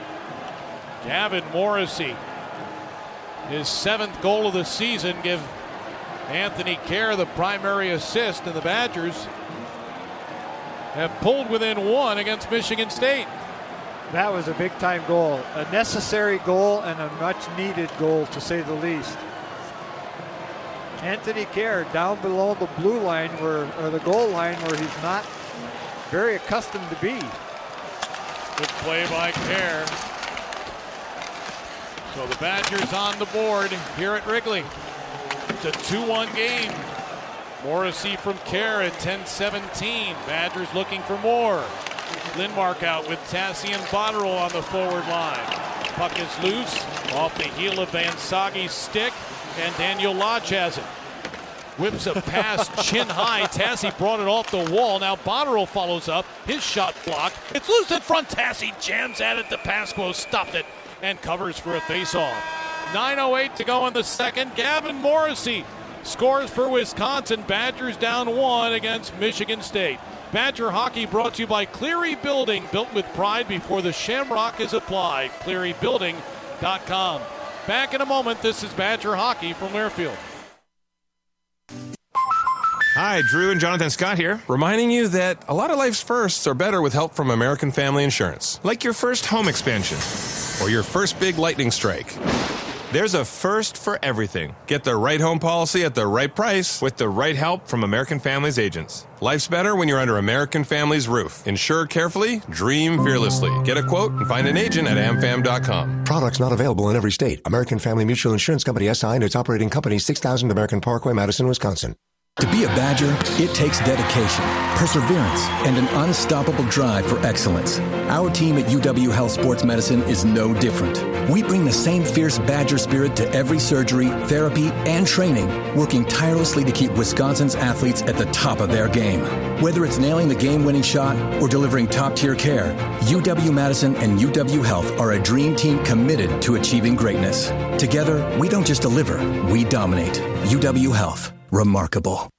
Gavin Morrissey, his seventh goal of the season, give Anthony Kerr the primary assist, and the Badgers have pulled within one against Michigan State. That was a big-time goal. A necessary goal and a much-needed goal, to say the least. Anthony Kerr down below the blue line, where, or the goal line, where he's not very accustomed to be. Good play by Kerr. So the Badgers on the board here at Wrigley. It's a two one game. Morrissey from Kerr at ten seventeen. Badgers looking for more. Lindmark out with Tassie and Botterill on the forward line. Puck is loose off the heel of Van Sagi's stick, and Daniel Lodge has it. Whips a pass chin high. Tassi brought it off the wall. Now Botterill follows up. His shot blocked. It's loose in front. Tassi jams at it. DePasquo stopped it and covers for a faceoff. nine oh eight to go in the second. Gavin Morrissey scores for Wisconsin. Badgers down one against Michigan State. Badger hockey brought to you by Cleary Building, built with pride before the shamrock is applied. Cleary Building dot com. Back in a moment. This is Badger hockey from Learfield. Hi, Drew and Jonathan Scott here, reminding you that a lot of life's firsts are better with help from American Family Insurance. Like your first home expansion or your first big lightning strike. There's a first for everything. Get the right home policy at the right price with the right help from American Family's agents. Life's better when you're under American Family's roof. Insure carefully, dream fearlessly. Get a quote and find an agent at am fam dot com. Products not available in every state. American Family Mutual Insurance Company S I and its operating company, six thousand American Parkway, Madison, Wisconsin. To be a Badger, it takes dedication, perseverance, and an unstoppable drive for excellence. Our team at U W Health Sports Medicine is no different. We bring the same fierce Badger spirit to every surgery, therapy, and training, working tirelessly to keep Wisconsin's athletes at the top of their game. Whether it's nailing the game-winning shot or delivering top-tier care, U W Madison and U W Health are a dream team committed to achieving greatness. Together, we don't just deliver, we dominate. U W Health. Remarkable.